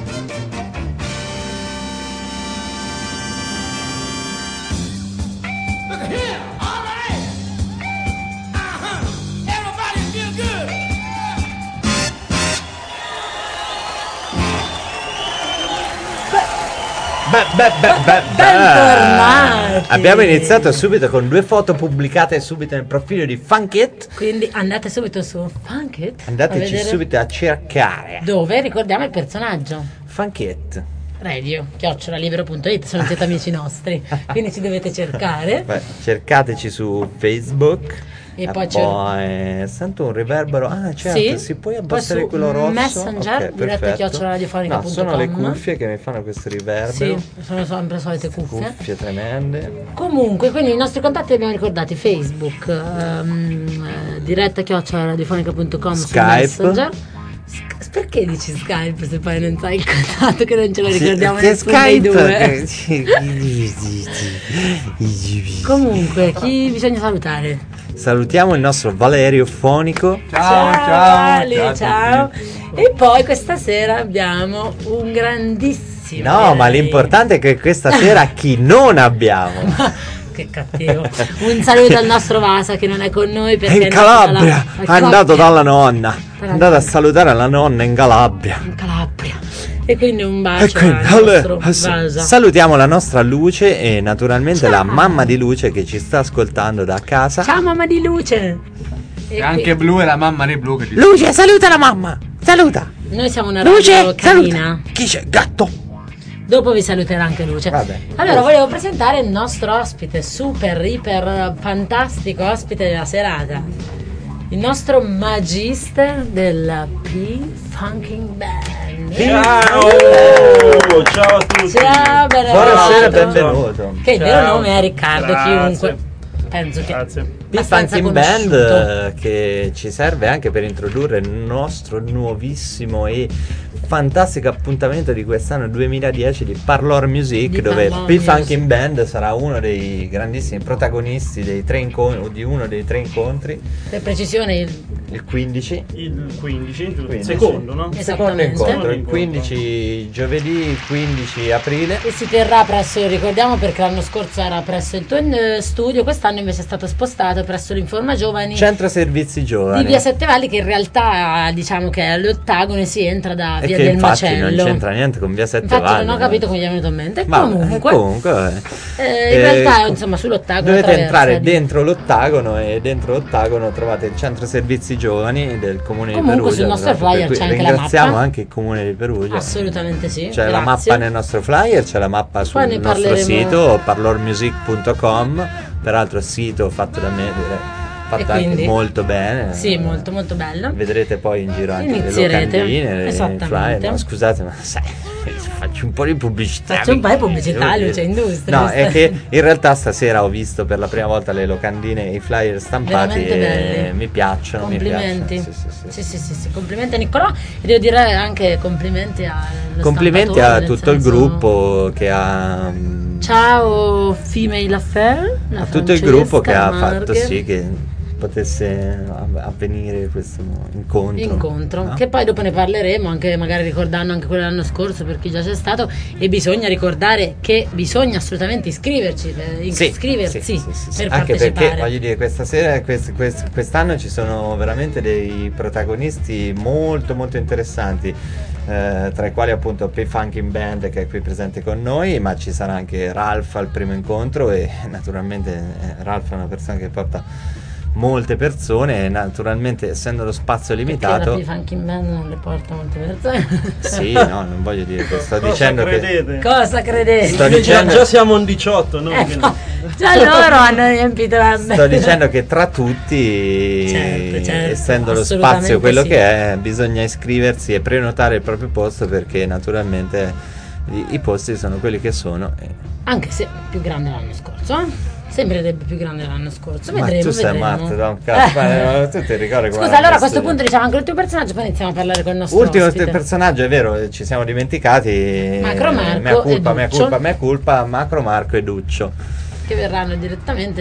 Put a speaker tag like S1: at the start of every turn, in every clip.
S1: Bentornati.
S2: Abbiamo iniziato subito con 2 foto pubblicate subito nel profilo di Funkit.
S1: Quindi andate subito su Funkit.
S2: Andateci subito a cercare.
S1: Dove? Ricordiamo il personaggio.
S2: Funkit
S1: Radio, @libero.it, sono siete amici nostri. Quindi ci dovete cercare.
S2: Beh, cercateci su Facebook.
S1: E poi
S2: sento un riverbero. Ah, certo,
S1: sì?
S2: si può abbassare quello rosso.
S1: Messenger,
S2: okay,
S1: diretta@radiofonica.com.
S2: No, sono le cuffie che mi fanno questo riverbero.
S1: Sì, sono sempre solite cuffie.
S2: Cuffie tremende.
S1: Comunque, quindi i nostri contatti li abbiamo ricordati: Facebook, diretta@radiofonica.com,
S2: Skype.
S1: Messenger. Perché dici Skype se poi non sai il contatto, che non ce lo ricordiamo
S2: che
S1: nessuno dei due? Comunque, chi bisogna salutare?
S2: Salutiamo il nostro Valerio Fonico.
S1: Ciao. E poi questa sera abbiamo un grandissimo.
S2: No, ma l'importante è che questa sera chi non abbiamo.
S1: Che cattivo. Un saluto al nostro Vasa che non è con noi perché
S2: è in Calabria. È andato dalla nonna. È andato a salutare la nonna in Calabria.
S1: E quindi un bacio al nostro Vasa.
S2: Salutiamo la nostra Luce e naturalmente la mamma di Luce che ci sta ascoltando da casa.
S1: Ciao mamma di Luce.
S3: E anche Blu è la mamma di Blu che ti
S2: Luce, saluta la mamma. Saluta.
S1: Noi siamo una radio canina.
S2: Chi c'è? Gatto.
S1: Dopo vi saluterà anche Luce.
S2: Vabbè.
S1: Allora volevo presentare il nostro ospite, super, iper, fantastico ospite della serata. Il nostro magister della P-Funking Band.
S4: Ciao a tutti.
S1: Ciao,
S2: buonasera, benvenuto.
S1: Che il vero nome è Riccardo,
S4: Grazie.
S1: chiunque. Penso che
S2: P-Funking Band che ci serve anche per introdurre il nostro nuovissimo e fantastico appuntamento di quest'anno 2010 di Parlor Music, dove P-Funking Band sarà uno dei grandissimi protagonisti dei di uno dei 3 incontri.
S1: Per precisione
S2: il 15.
S4: Il 15, il secondo, no?
S2: Il secondo incontro, il 15 giovedì, 15 aprile.
S1: E si terrà presso, ricordiamo perché l'anno scorso era presso il tuo studio, quest'anno invece è stato spostato presso l'Informa Giovani,
S2: Centro Servizi Giovani
S1: di via Sette Valli, che in realtà diciamo che è all'ottagono e si entra da via
S2: che
S1: del
S2: infatti
S1: Macello.
S2: Non c'entra niente con via Sette
S1: Infatti
S2: Valli.
S1: non ho capito come gli è venuto in mente.
S2: Ma
S1: comunque
S2: in
S1: realtà insomma sull'ottagono
S2: dovete entrare dentro l'ottagono e dentro l'ottagono trovate il Centro Servizi Giovani del Comune di Perugia.
S1: Sul nostro flyer c'è anche la mappa.
S2: Ringraziamo anche il Comune di Perugia.
S1: Assolutamente sì.
S2: C'è la mappa nel nostro flyer, c'è la mappa sul nostro sito parlormusic.com, peraltro sito fatto da me, fatto anche molto bene.
S1: Sì, molto molto bello.
S2: Vedrete poi in giro anche le locandine, i flyer. No, scusate, ma sai, faccio un po' di pubblicità.
S1: Faccio un po' di pubblicità, Luce Industria.
S2: No, è che in realtà stasera ho visto per la prima volta le locandine e i flyer stampati e mi piacciono.
S1: Complimenti.
S2: Mi piacciono.
S1: Sì, complimenti a Niccolò, e devo dire anche complimenti
S2: a tutto il gruppo che ha.
S1: Ciao Female Affair,
S2: a tutto il gruppo che ha fatto sì che potesse avvenire questo incontro, no?
S1: Che poi dopo ne parleremo, anche magari ricordando anche quello dell'anno scorso per chi già c'è stato. E bisogna ricordare che bisogna assolutamente iscriversi per
S2: anche
S1: partecipare,
S2: perché voglio dire questa sera quest'anno ci sono veramente dei protagonisti molto molto interessanti, tra i quali appunto P-Funking Band che è qui presente con noi, ma ci sarà anche Ralph al primo incontro e naturalmente Ralph è una persona che porta molte persone, naturalmente essendo lo spazio limitato.
S1: Perché la P-Funking Band non le porta molte persone.
S2: Sì, no, non voglio dire che sto dicendo che
S1: cosa credete?
S2: Sto dicendo
S4: già siamo in 18, no?
S1: Già loro hanno riempito la band.
S2: Sto dicendo che tra tutti,
S1: certo,
S2: essendo lo spazio quello che è, bisogna iscriversi e prenotare il proprio posto, perché naturalmente i posti sono quelli che sono.
S1: Anche se più grande l'anno scorso, sembrerebbe più grande l'anno scorso.
S2: Ma
S1: vedremo,
S2: tu sei matto da un cazzo. Tu ti ricordi?
S1: Scusa, allora a questo punto diciamo anche il tuo personaggio, poi iniziamo a parlare con il nostro
S2: ultimo
S1: ospite.
S2: Personaggio, è vero, ci siamo dimenticati.
S1: Macro Marco
S2: mea colpa, Macro Marco e Duccio,
S1: che verranno direttamente da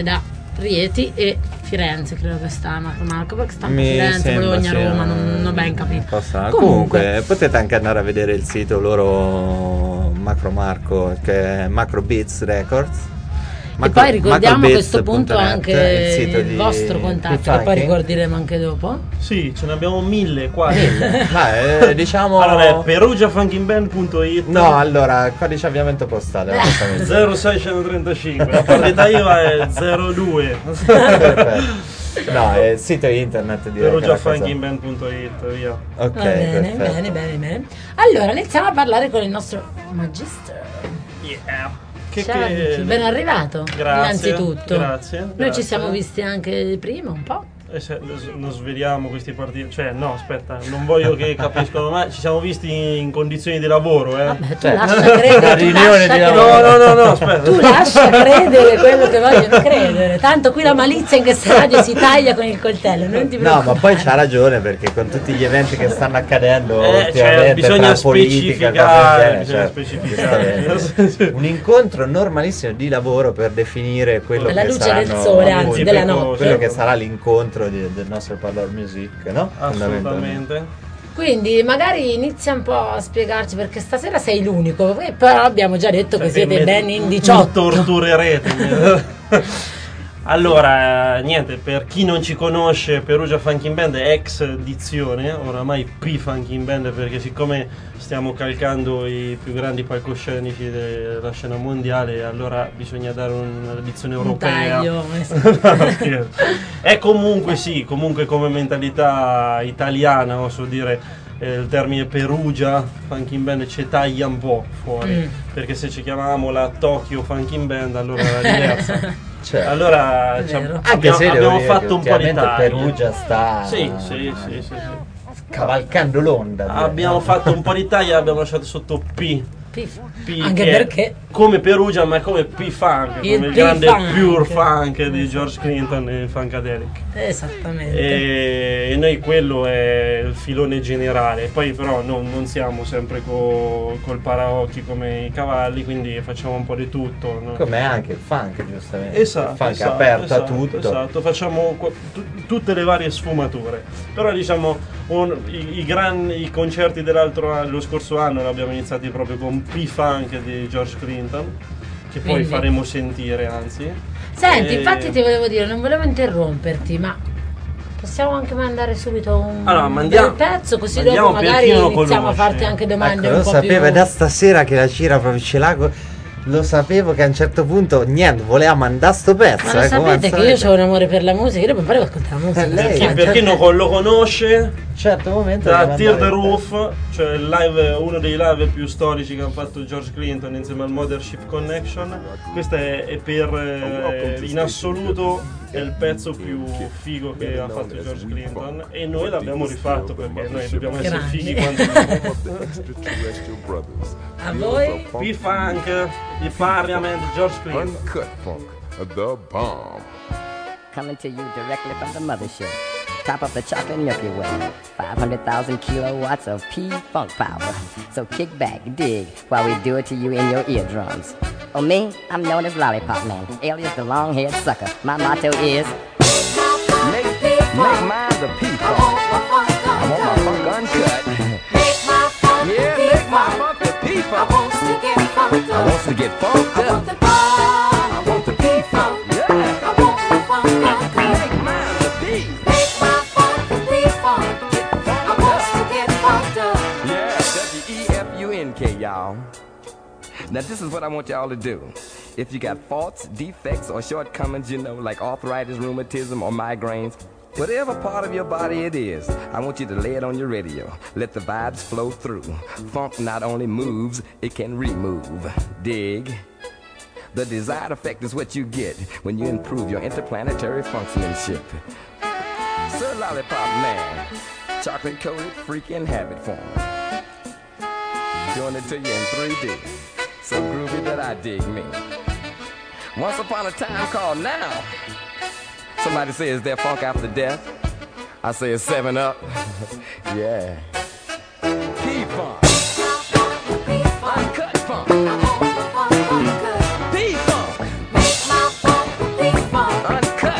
S1: Rieti e Firenze, credo che sta Macro Marco, perché sta a Firenze, Bologna, Roma, non ho ben capito.
S2: Comunque potete anche andare a vedere il sito loro Macro Marco, che è Macro Beats Records.
S1: E poi ricordiamo a questo punto anche il vostro contatto, che poi ricorderemo anche dopo.
S4: Sì, ce ne abbiamo 1000 qua.
S2: Diciamo.
S4: Allora è perugiafunkingBand.it.
S2: No, allora, codice avviamento postale
S4: 0635. La partita IVA è 02.
S2: No, è il sito internet di
S4: perugiafunkingBand.it, via.
S2: Ok,
S1: bene. Allora, iniziamo a parlare con il nostro Magister.
S4: Yeah.
S1: Ben arrivato.
S4: Grazie.
S1: Innanzitutto.
S4: Grazie.
S1: Noi ci siamo visti anche prima un po'.
S4: Non sveliamo questi partiti, cioè no, aspetta, non voglio che capiscono, ma ci siamo visti in condizioni di lavoro,
S1: Vabbè, tu lascia credere,
S2: riunione di lavoro.
S4: No, aspetta.
S1: Tu lascia credere quello che vogliono credere. Tanto qui la malizia in questa radio si taglia con il coltello, non ti preoccupare.
S2: No, ma poi c'ha ragione, perché con tutti gli eventi che stanno accadendo ultimamente,
S4: bisogna
S2: tra politica,
S4: specificare.
S2: Un incontro normalissimo di lavoro per definire quello
S1: alla
S2: che
S1: luce
S2: saranno,
S1: del sole, anzi della notte,
S2: quello che sarà l'incontro del nostro Parlor Music, no?
S4: Assolutamente.
S1: Quindi magari inizia un po' a spiegarci, perché stasera sei l'unico, però abbiamo già detto che siete ben in 18.
S4: Mi torturerete. Allora, niente, per chi non ci conosce, Perugia Funking Band è ex dizione, oramai P-Funking Band, perché siccome stiamo calcando i più grandi palcoscenici della scena mondiale, allora bisogna dare un'edizione europea. È comunque come mentalità italiana, oso dire, il termine Perugia Funking Band ci taglia un po' fuori, perché se ci chiamavamo la Tokyo Funking Band allora era diversa. Allora abbiamo fatto un po' di tagli.
S2: Perugia sta
S4: sì.
S2: cavalcando l'onda.
S4: Abbiamo fatto un po' di tagli e abbiamo lasciato sotto P,
S1: anche perché
S4: come Perugia, ma come P-Funk, come il grande Pure Funk di George Clinton e Funkadelic.
S1: Esattamente.
S4: E noi quello è il filone generale. Poi però non siamo sempre col paraocchi come i cavalli, quindi facciamo un po' di tutto, no?
S2: Come anche il funk, giustamente.
S4: Esatto,
S2: il funk è aperto a tutto.
S4: Esatto, facciamo tutte le varie sfumature. Però diciamo i concerti lo scorso anno l'abbiamo iniziati proprio con P-Funk di George Clinton, che poi faremo sentire, anzi.
S1: Senti, infatti ti volevo dire, non volevo interromperti, ma possiamo anche mandare subito un bel pezzo, così dopo magari iniziamo a farti anche domande un po' più.
S2: Lo sapevo, è da stasera che la Cira proprio ce l'ha. Lo sapevo che a un certo punto niente, voleva mandare sto pezzo.
S1: Ma lo sapete che io ho un amore per la musica, io devo imparare ad ascoltare la musica.
S4: Per chi non lo conosce,
S2: certo momento
S4: da Tear the Roof, cioè uno dei live più storici che ha fatto George Clinton insieme al Mothership Connection. Questo è per in assoluto è il pezzo più figo che ha fatto George Clinton, e noi l'abbiamo rifatto perché noi dobbiamo essere fighi quanto
S1: a voi
S4: P-Funk di Parliament, George Clinton.
S5: Uncut funk, the bomb.
S6: Coming to you directly from the mothership. Top of the chocolate Milky Way. 500,000 kilowatts of P-Funk power. So kick back, dig, while we do it to you in your eardrums. Oh, me, I'm known as Lollipop Man, alias the long-haired sucker. My motto is make mine the P-Funk. I want my funk uncut. Yeah, make my funk the P-Funk. I want to get funked up. I want the P-Funk. Yeah. I want the funk uncut. Make mine the P. Make my funk the P-Funk. I want to get funked up. Yeah, WEFUNK, y'all. Now this is what I want y'all to do. If you got faults, defects, or shortcomings, like arthritis, rheumatism, or migraines, whatever part of your body it is, I want you to lay it on your radio. Let the vibes flow through. Funk not only moves, it can remove. Dig? The desired effect is what you get when you improve your interplanetary functionship. Sir Lollipop Man, chocolate-coated freaking habit form. Doing it to you in 3D. So groovy that I dig me. Once upon a time called now. Somebody says, is there funk after death? I say it's 7-Up. Yeah. P-Funk. Uncut funk. P-Funk. Uncut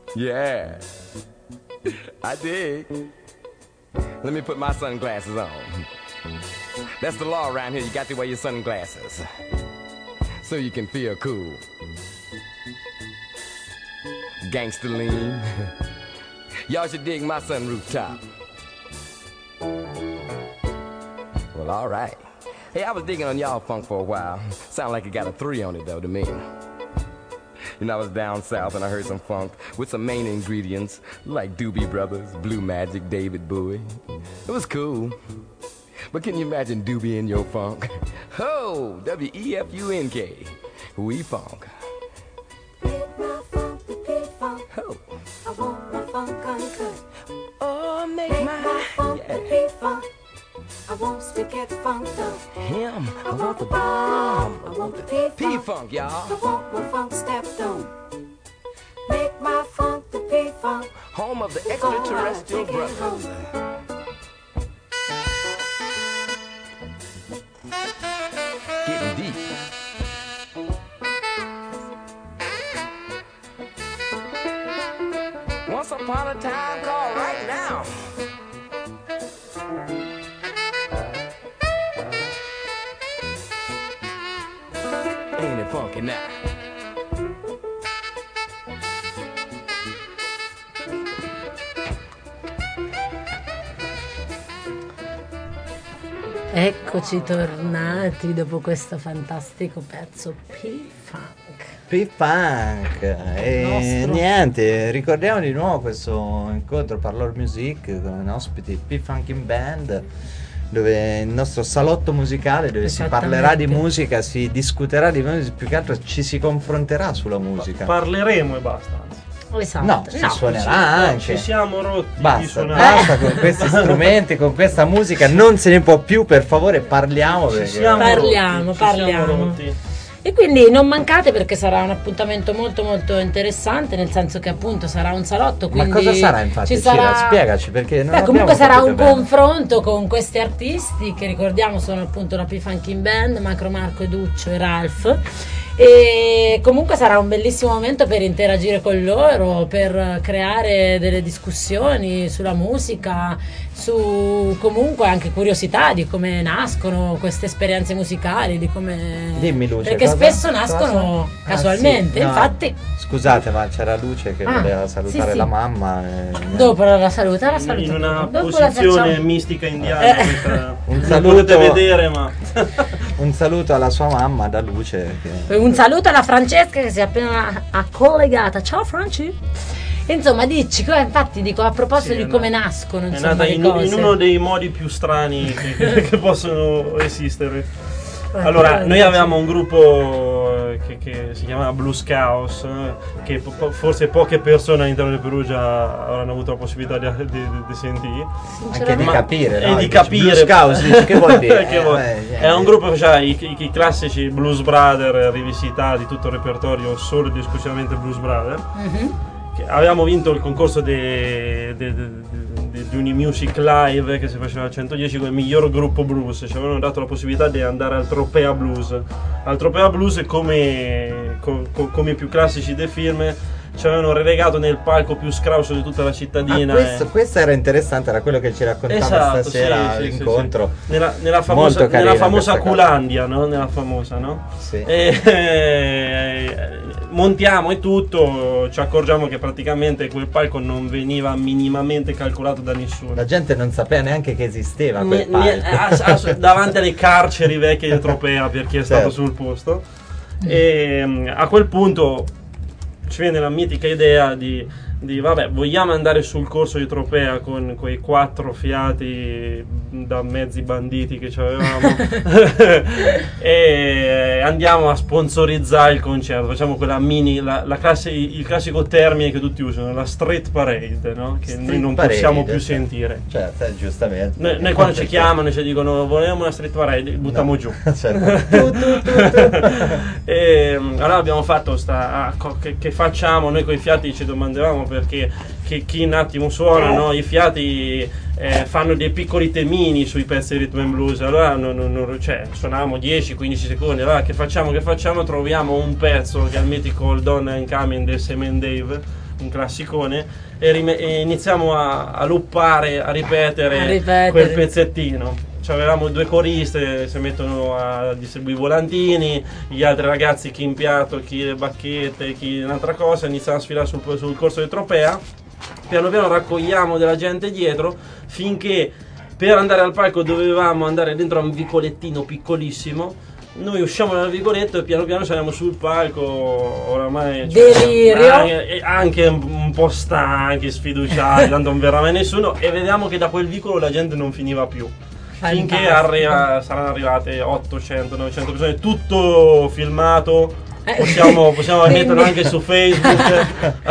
S7: Yeah, I dig. Let me put my sunglasses on. That's the law around here. You got to wear your sunglasses so you can feel cool. Gangsta lean. Y'all should dig my sunroof top. Well, all right. Hey, I was digging on y'all funk for a while. Sound like it got a 3 on it, though, to me. You know, I was down south and I heard some funk with some main ingredients like Doobie Brothers, Blue Magic, David Bowie. It was cool. But can you imagine Doobie in your funk? Ho! W-E-F-U-N-K. We funk. Ho!
S8: I want my funk uncut.
S7: Oh, make my
S8: funk the P-funk. I want spaghetti funk though.
S7: Him. I want the bomb.
S8: I want the P-funk.
S7: P-funk, y'all.
S8: I want my funk stepped on. Make my funk the P-funk.
S7: Home of the extraterrestrial brothers. Getting deep. Once upon a time called right now. Ain't it funky now?
S1: Eccoci tornati dopo questo fantastico pezzo P-Funk.
S2: P-Funk. E
S1: Nostro.
S2: niente, ricordiamo di nuovo questo incontro Parlor Music con ospiti P-Funking Band, dove il nostro salotto musicale, dove si parlerà di musica, si discuterà di musica, più che altro ci si confronterà sulla musica.
S4: Parleremo e basta.
S1: Esatto.
S2: No, si suonerà anche.
S4: Ci siamo rotti di
S2: Basta,
S4: suonare.
S2: basta con questi strumenti, con questa musica, non se ne può più, per favore parliamo. Perché...
S1: Parliamo.
S4: Siamo rotti.
S1: E quindi non mancate, perché sarà un appuntamento molto molto interessante, nel senso che appunto sarà un salotto,
S2: Ma
S1: quindi
S2: cosa sarà infatti?
S1: ci sarà...
S2: Spiegaci, perché non
S1: comunque
S2: abbiamo
S1: sarà
S2: capito
S1: un
S2: bene.
S1: confronto con questi artisti che ricordiamo sono appunto la P-Funking Band, Macro Marco, Duccio e Ralph. E comunque sarà un bellissimo momento per interagire con loro, per creare delle discussioni sulla musica, su comunque anche curiosità di come nascono queste esperienze musicali, di come...
S2: Dimmi Luce,
S1: perché
S2: cosa?
S1: spesso nascono
S2: Cosa?
S1: casualmente,
S2: Sì, no,
S1: infatti...
S2: Scusate, ma c'era Luce che voleva salutare
S1: sì.
S2: la mamma.
S1: Dopo la saluta,
S4: In una
S1: dopo la
S4: posizione
S1: facciamo.
S4: mistica indiana. Questa
S2: Un
S4: non
S2: saluto.
S4: potete vedere, ma
S2: Un saluto alla sua mamma da Luce.
S1: Un saluto alla Francesca che si è appena collegata. Ciao Franci. Insomma, dici, infatti dico a proposito di come nascono,
S4: è
S1: insomma,
S4: nata
S1: le
S4: in
S1: cose.
S4: uno dei modi più strani che possono esistere. Allora, noi avevamo un gruppo che si chiamava Blues Chaos, che forse poche persone all'interno di Perugia avranno avuto la possibilità di sentire.
S2: Anche di capire,
S4: E
S2: no?
S4: di
S2: Dici,
S4: capire.
S2: Blues Chaos, dici, che vuol dire?
S4: Che è un gruppo che faceva i classici Blues Brother rivisitati, tutto il repertorio solo ed esclusivamente Blues Brother. Che avevamo vinto il concorso di Unimusic Live che si faceva a 110 come miglior gruppo blues. Ci avevano dato la possibilità di andare al Tropea Blues. Al Tropea Blues, come i più classici dei film, ci avevano relegato nel palco più scrauso di tutta la cittadina.
S2: Questo era interessante, era quello che ci raccontava stasera all'incontro.
S4: Sì. Nella famosa
S2: questa
S4: Culandia, no? Nella famosa, no?
S2: Sì.
S4: Montiamo e tutto, ci accorgiamo che praticamente quel palco non veniva minimamente calcolato da nessuno.
S2: La gente non sapeva neanche che esisteva quel palco.
S4: Davanti alle carceri vecchie di Tropea, per chi è stato sul posto. E a quel punto ci viene la mitica idea di vabbè, vogliamo andare sul corso di Tropea con quei 4 fiati da mezzi banditi che ci avevamo e andiamo a sponsorizzare il concerto, facciamo quella il classico termine che tutti usano, la street parade, no? Che
S2: Street
S4: noi non
S2: parade,
S4: possiamo più sentire.
S2: Certo, giustamente.
S4: Noi quando ci chiamano e ci dicono volevamo una street parade, buttiamo giù.
S2: Certo.
S4: E allora abbiamo fatto che facciamo? Noi con i fiati ci domandavamo perché chi un attimo suona, no? I fiati fanno dei piccoli temini sui pezzi di rhythm and blues, allora suonavamo 10-15 secondi, allora che facciamo? Troviamo un pezzo che è il mitico Donna and Coming del Semen Dave, un classicone, e iniziamo a loppare, a ripetere quel pezzettino. Avevamo 2 coriste, si mettono a distribuire i volantini, gli altri ragazzi chi in piatto, chi le bacchette, chi un'altra cosa, iniziamo a sfilare sul corso di Tropea. Piano piano raccogliamo della gente dietro, finché per andare al palco dovevamo andare dentro a un vicolettino piccolissimo. Noi usciamo dal vicoletto e piano piano saliamo sul palco, oramai
S1: delirio,
S4: anche un po' stanchi, sfiduciati, tanto non verrà mai nessuno, e vediamo che da quel vicolo la gente non finiva più. Finché saranno arrivate 800-900 persone, tutto filmato. Possiamo metterlo anche su Facebook.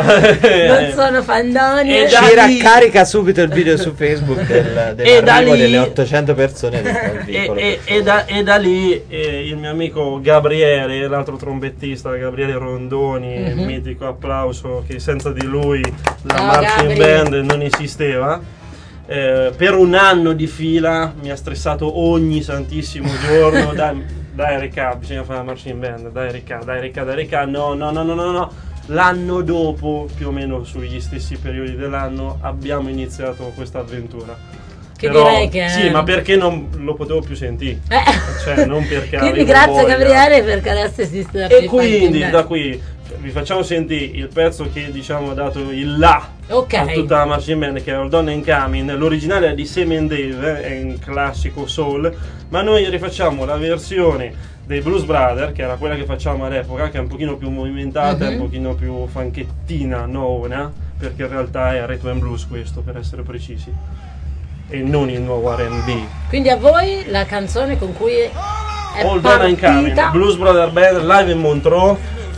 S1: Non sono fandoni.
S2: Ci raccarica subito il video su Facebook dell'arrivo delle 800 persone del vicolo.
S4: E da lì il mio amico Gabriele, l'altro trombettista, Gabriele Rondoni, mitico applauso, che senza di lui la marching band non esisteva. Per un anno di fila mi ha stressato ogni santissimo giorno. Dai Ricca, bisogna fare la marching band, dai Ricca, no. L'anno dopo, più o meno sugli stessi periodi dell'anno, abbiamo iniziato questa avventura.
S1: Direi che
S4: sì, ma perché non lo potevo più sentire, cioè non perché
S1: quindi grazie Gabriele, perché adesso esiste la
S4: e quindi da qui vi facciamo sentire il pezzo che diciamo ha dato il là a tutta la marching band, che è All Done and Coming. L'originale è di Semen Dave, è un classico soul, ma noi rifacciamo la versione dei Blues Brothers, che era quella che facciamo all'epoca, che è un pochino più movimentata, un pochino più funkettina, nona, perché in realtà è rhythm and blues questo, per essere precisi, e non il nuovo R&B.
S1: Quindi a voi la canzone con cui è
S4: All Done and Coming, Blues Brothers Band live in Montreux.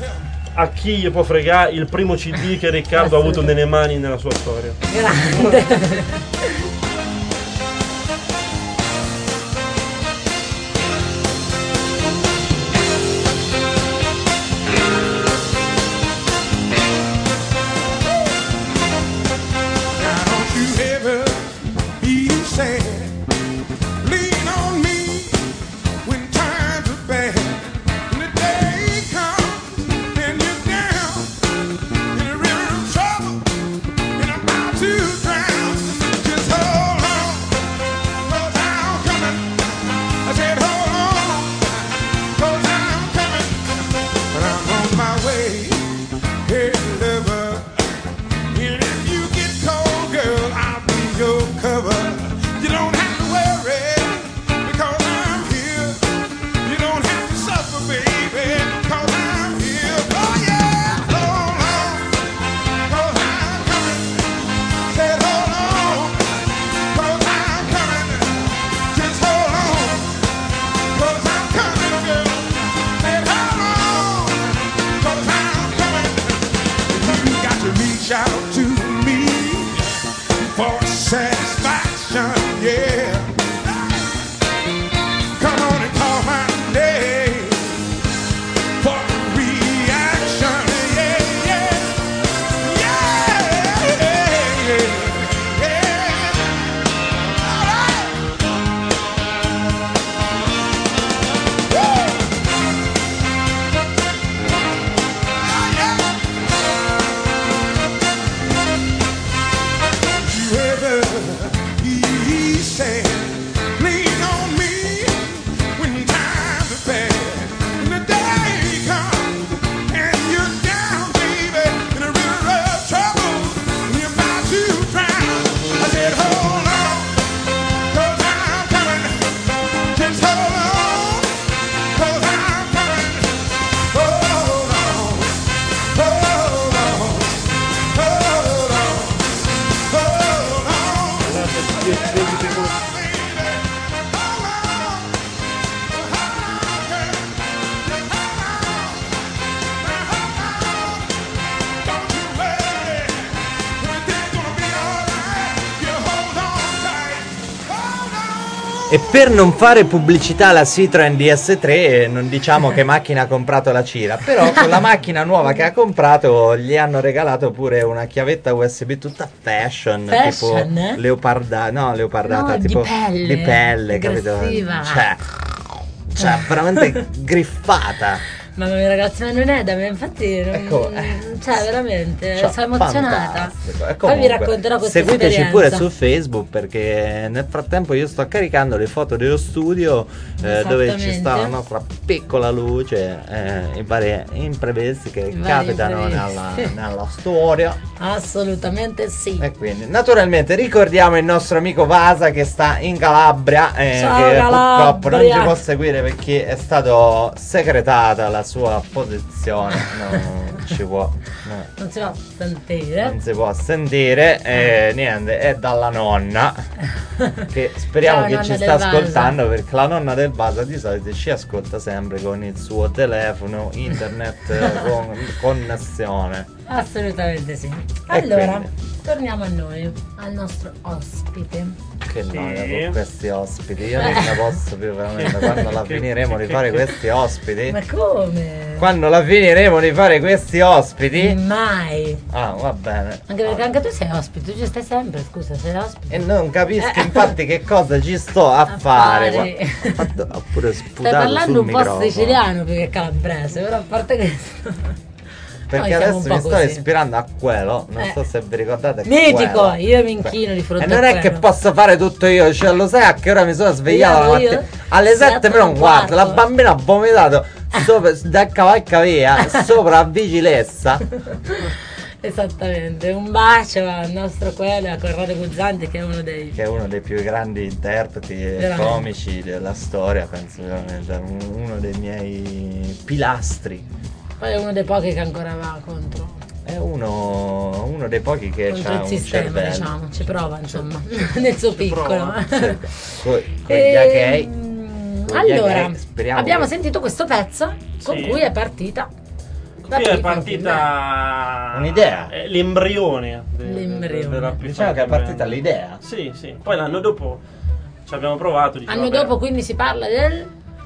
S4: A chi gli può fregare il primo CD che Riccardo ha avuto nelle mani nella sua storia.
S1: Grande.
S2: E per non fare pubblicità alla Citroen DS3 non diciamo che macchina ha comprato la Cira, però con la macchina nuova che ha comprato gli hanno regalato pure una chiavetta USB tutta fashion tipo leopardata, tipo di pelle, capito? Cioè veramente griffata.
S1: Mamma mia ragazzi, ma non è da me, infatti cioè veramente sono emozionata. Poi vi racconterò questa
S2: seguiteci
S1: esperienza.
S2: pure su Facebook, perché nel frattempo io sto caricando le foto dello studio dove ci sta la nostra piccola luce, i vari imprevisti che capitano nella storia.
S1: Assolutamente sì.
S2: E quindi naturalmente ricordiamo il nostro amico Vasa che sta in Calabria, che purtroppo non ci può seguire perché è stato segretata la sua posizione. Non ci può, no.
S1: Non si può sentire.
S2: Non si può sentire, niente, è dalla nonna che speriamo che ci sta ascoltando, perché la nonna del Vasa di solito ci ascolta sempre con il suo telefono, internet, con connessione.
S1: Assolutamente sì. Allora, torniamo a noi, al nostro ospite.
S2: Che noia con questi ospiti, io non ne posso più veramente. Quando la finiremo di fare questi ospiti?
S1: Ma come?
S2: Quando la finiremo di fare questi ospiti?
S1: Mai.
S2: Ah, va bene.
S1: Anche perché anche tu sei ospite, tu ci stai sempre, scusa, sei ospite.
S2: E non capisco infatti che cosa ci sto a fare. Ho pure sputato.
S1: Stai parlando
S2: sul
S1: un po'
S2: microfono.
S1: siciliano più che calabrese, però a parte questo.
S2: Perché
S1: Noi
S2: adesso
S1: siamo
S2: mi
S1: un po'
S2: sto
S1: così.
S2: ispirando a quello. Non so se vi ricordate.
S1: Mitico,
S2: quello.
S1: io mi inchino di fronte
S2: E
S1: a
S2: non è
S1: quello.
S2: che posso fare tutto io. Cioè, lo sai a che ora mi sono svegliato la
S1: Io?
S2: mattina? Alle 7 meno un quarto. La bambina ha vomitato sopra, da cavalcavia sopra a Vigilessa.
S1: Esattamente, un bacio al nostro quello, a Corrado Guzzanti, che è uno dei
S2: più grandi interpreti
S1: veramente
S2: comici della storia, penso veramente. Uno dei miei pilastri.
S1: Poi è uno dei pochi che ancora va contro.
S2: È uno dei pochi che
S1: Contro
S2: ha
S1: il
S2: un
S1: sistema,
S2: cervello.
S1: diciamo, ci prova insomma, nel suo piccolo.
S2: Con gli gay.
S1: Allora,
S2: speriamo
S1: abbiamo
S2: che-
S1: sentito questo pezzo con
S4: Sì.
S1: cui è partita.
S4: Qui è partita
S2: un'idea.
S4: L'embrione.
S1: L'embrione.
S4: della
S2: Diciamo che è partita l'idea.
S4: Sì, sì. Poi l'anno dopo ci abbiamo provato. Diciamo,
S1: Anno dopo quindi si parla del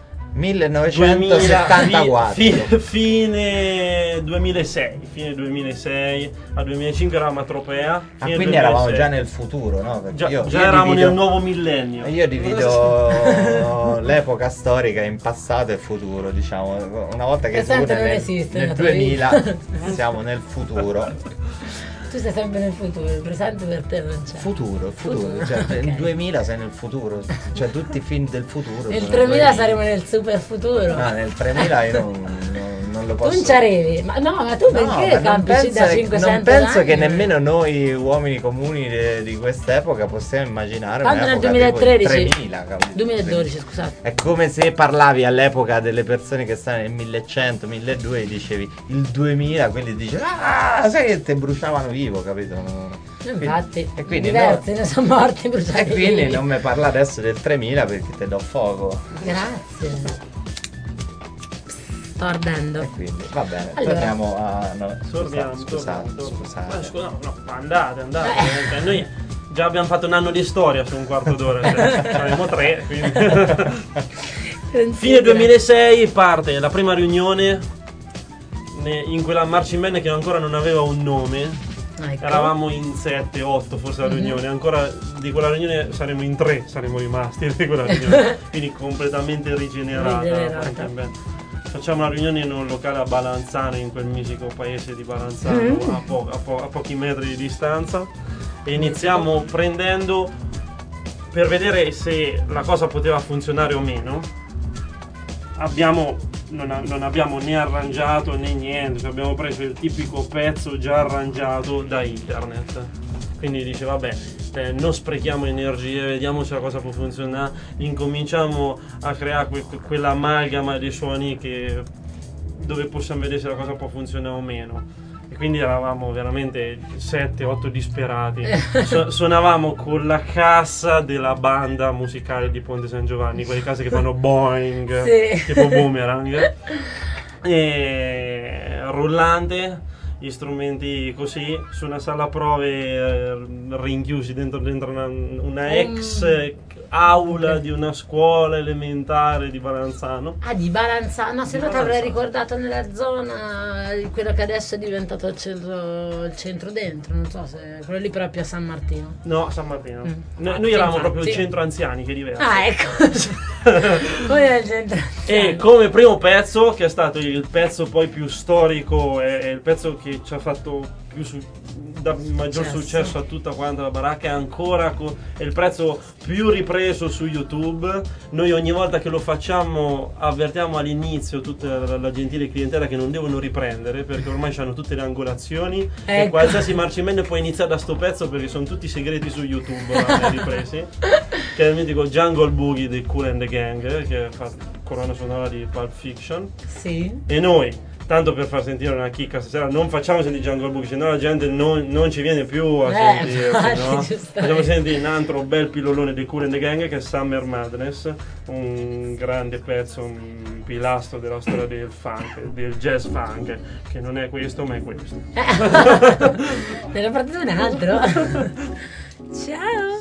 S2: 1974.
S4: Fine 2006. Fine 2006. A 2005 eravamo a Tropea.
S2: Ah,
S4: fine
S2: quindi
S4: 2006.
S2: eravamo già nel futuro, no? Perché
S4: Già,
S2: io
S4: eravamo
S2: divido-
S4: nel nuovo millennio.
S2: Io divido l'epoca storica in passato e futuro, diciamo. Una volta che
S1: Presente
S2: siamo
S1: non
S2: nel,
S1: esiste
S2: nel
S1: nella tua
S2: 2000
S1: vita.
S2: siamo nel futuro.
S1: tu sei sempre nel futuro, il presente per te non c'è.
S2: Futuro. Cioè,
S1: ok.
S2: nel 2000 sei nel futuro. Cioè tutti i film del futuro.
S1: Nel
S2: sono
S1: 3000
S2: 2000.
S1: saremo nel super futuro.
S2: No, nel 3000 io non lo posso.
S1: Tu non ci arrivi, ma no, ma tu
S2: No,
S1: perché
S2: ma
S1: campi da 500
S2: non penso
S1: anni?
S2: che nemmeno noi uomini comuni di quest'epoca possiamo immaginare
S1: Quando nel
S2: un'epoca tipo
S1: 2013?
S2: il 3000, capito?
S1: 2012, scusate.
S2: È come se parlavi all'epoca delle persone che stanno nel 1100, 1200 e dicevi il 2000, quelli dicevi sai che te bruciavano vivo, capito?
S1: Infatti,
S2: e quindi
S1: diversi ne sono morti bruciati.
S2: E quindi
S1: vivi.
S2: non mi parla adesso del 3000 perché te do fuoco.
S1: Grazie. Sto ardendo.
S2: E quindi va bene,
S1: Allora.
S2: torniamo a no,
S4: Torniamo,
S2: scusate.
S4: Ma scusa, no, andate. Cioè, noi già abbiamo fatto un anno di storia su un quarto d'ora, cioè, saremo 3, quindi. Fine 2006 parte la prima riunione in quella marching band che ancora non aveva un nome.
S1: Ecco.
S4: Eravamo in 7, 8 forse la riunione, ancora di quella riunione saremo in 3, saremo rimasti di quella riunione, quindi completamente rigenerata.
S1: Rigenerata.
S4: la marching band. Facciamo una riunione in un locale a Balanzano, in quel mitico paese di Balanzano, a pochi metri di distanza, e iniziamo prendendo per vedere se la cosa poteva funzionare o meno. Non abbiamo né arrangiato né niente, cioè abbiamo preso il tipico pezzo già arrangiato da internet. Quindi dice vabbè, non sprechiamo energie, vediamo se la cosa può funzionare, incominciamo a creare quell'amalgama di suoni dove possiamo vedere se la cosa può funzionare o meno. E quindi eravamo veramente 7-8 disperati. Suonavamo con la cassa della banda musicale di Ponte San Giovanni, quelle casse che fanno boing,
S1: Sì.
S4: tipo boomerang, e rullante, gli strumenti così, su una sala prove rinchiusi dentro una ex aula di una scuola elementare di Balanzano.
S1: Ah, di Balanzano. No, se
S4: Di
S1: no ti avrei
S4: Balanzano.
S1: ricordato nella zona di quello che adesso è diventato il centro dentro, non so se quello lì però è più a San Martino.
S4: No, San Martino.
S1: Mm.
S4: Noi eravamo
S1: Infatti.
S4: proprio il centro anziani, che è diverso.
S1: Ah, ecco. Poi la gente...
S4: E come primo pezzo, che è stato il pezzo poi più storico, è il pezzo che ci ha fatto più maggior successo a tutta quanta la baracca, è ancora è il pezzo più ripreso su YouTube. Noi ogni volta che lo facciamo avvertiamo all'inizio tutta la gentile clientela che non devono riprendere, perché ormai hanno tutte le angolazioni, e qualsiasi marcimento può iniziare da sto pezzo, perché sono tutti segreti su YouTube ripresi. Che è il mitico Jungle Boogie di Kool and the Gang, che fa colonna sonora di Pulp Fiction.
S1: Sì.
S4: E noi, tanto per far sentire una chicca stasera, non facciamo sentire Jungle Boogie, sennò la gente non ci viene più a sentire, no? Facciamo sentire un altro bel pillolone di Kool and the Gang, che è Summer Madness, un grande pezzo, un pilastro della storia del funk, del jazz funk, che non è questo ma è questo.
S1: Ne ho partito un altro. Ciao.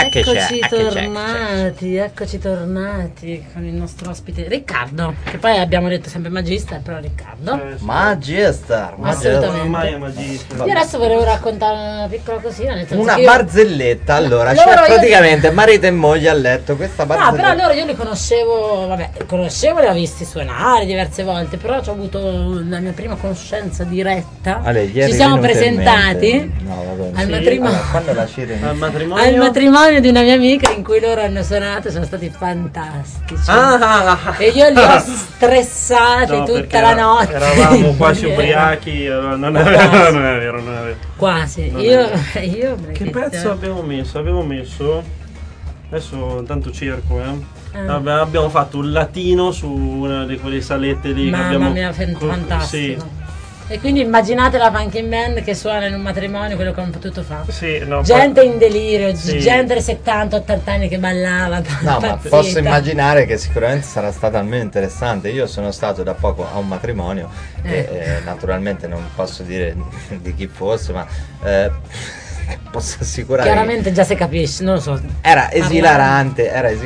S1: Eccoci tornati con il nostro ospite Riccardo, che poi abbiamo detto sempre Magister, però Riccardo.
S2: Magister.
S1: Assolutamente.
S4: Ormai è Magister.
S1: Io adesso volevo raccontare una piccola cosina, nel senso
S2: Una
S1: che
S2: barzelletta, allora,
S1: Loro
S2: cioè
S1: io-
S2: praticamente marito e moglie a letto, questa
S1: No,
S2: barzelletta.
S1: però loro io li conoscevo, li ho visti suonare diverse volte, però ho avuto la mia prima conoscenza diretta.
S2: Ieri
S1: Ci siamo
S2: venuto in
S1: presentati
S2: mente. No, vabbè,
S1: al
S2: sì.
S1: matrimonio.
S2: Allora, quando la Ciri-
S4: Al matrimonio.
S1: Al matrimonio di una mia amica in cui loro hanno suonato, sono stati fantastici. E io li ho stressati
S4: No,
S1: tutta
S4: perché
S1: la notte.
S4: Eravamo quasi ubriachi, non è vero, non è vero.
S1: Quasi.
S4: Non
S1: Io
S4: Che pezzo abbiamo messo? Adesso intanto cerco, Vabbè, abbiamo fatto un latino su una di quelle salette lì che
S1: Mamma
S4: abbiamo.
S1: mia, fantastico.
S4: Sì.
S1: E quindi immaginate la Funkin' Band che suona in un matrimonio, quello che hanno potuto fare.
S4: Sì, no,
S1: Gente in delirio,
S4: Sì.
S1: gente di 70-80 anni che ballava.
S2: No, ma
S1: impazzita.
S2: posso immaginare che sicuramente sarà stato almeno interessante. Io sono stato da poco a un matrimonio e naturalmente non posso dire di chi fosse, ma posso assicurare che
S1: Chiaramente già si capisce, non lo so.
S2: era esilarante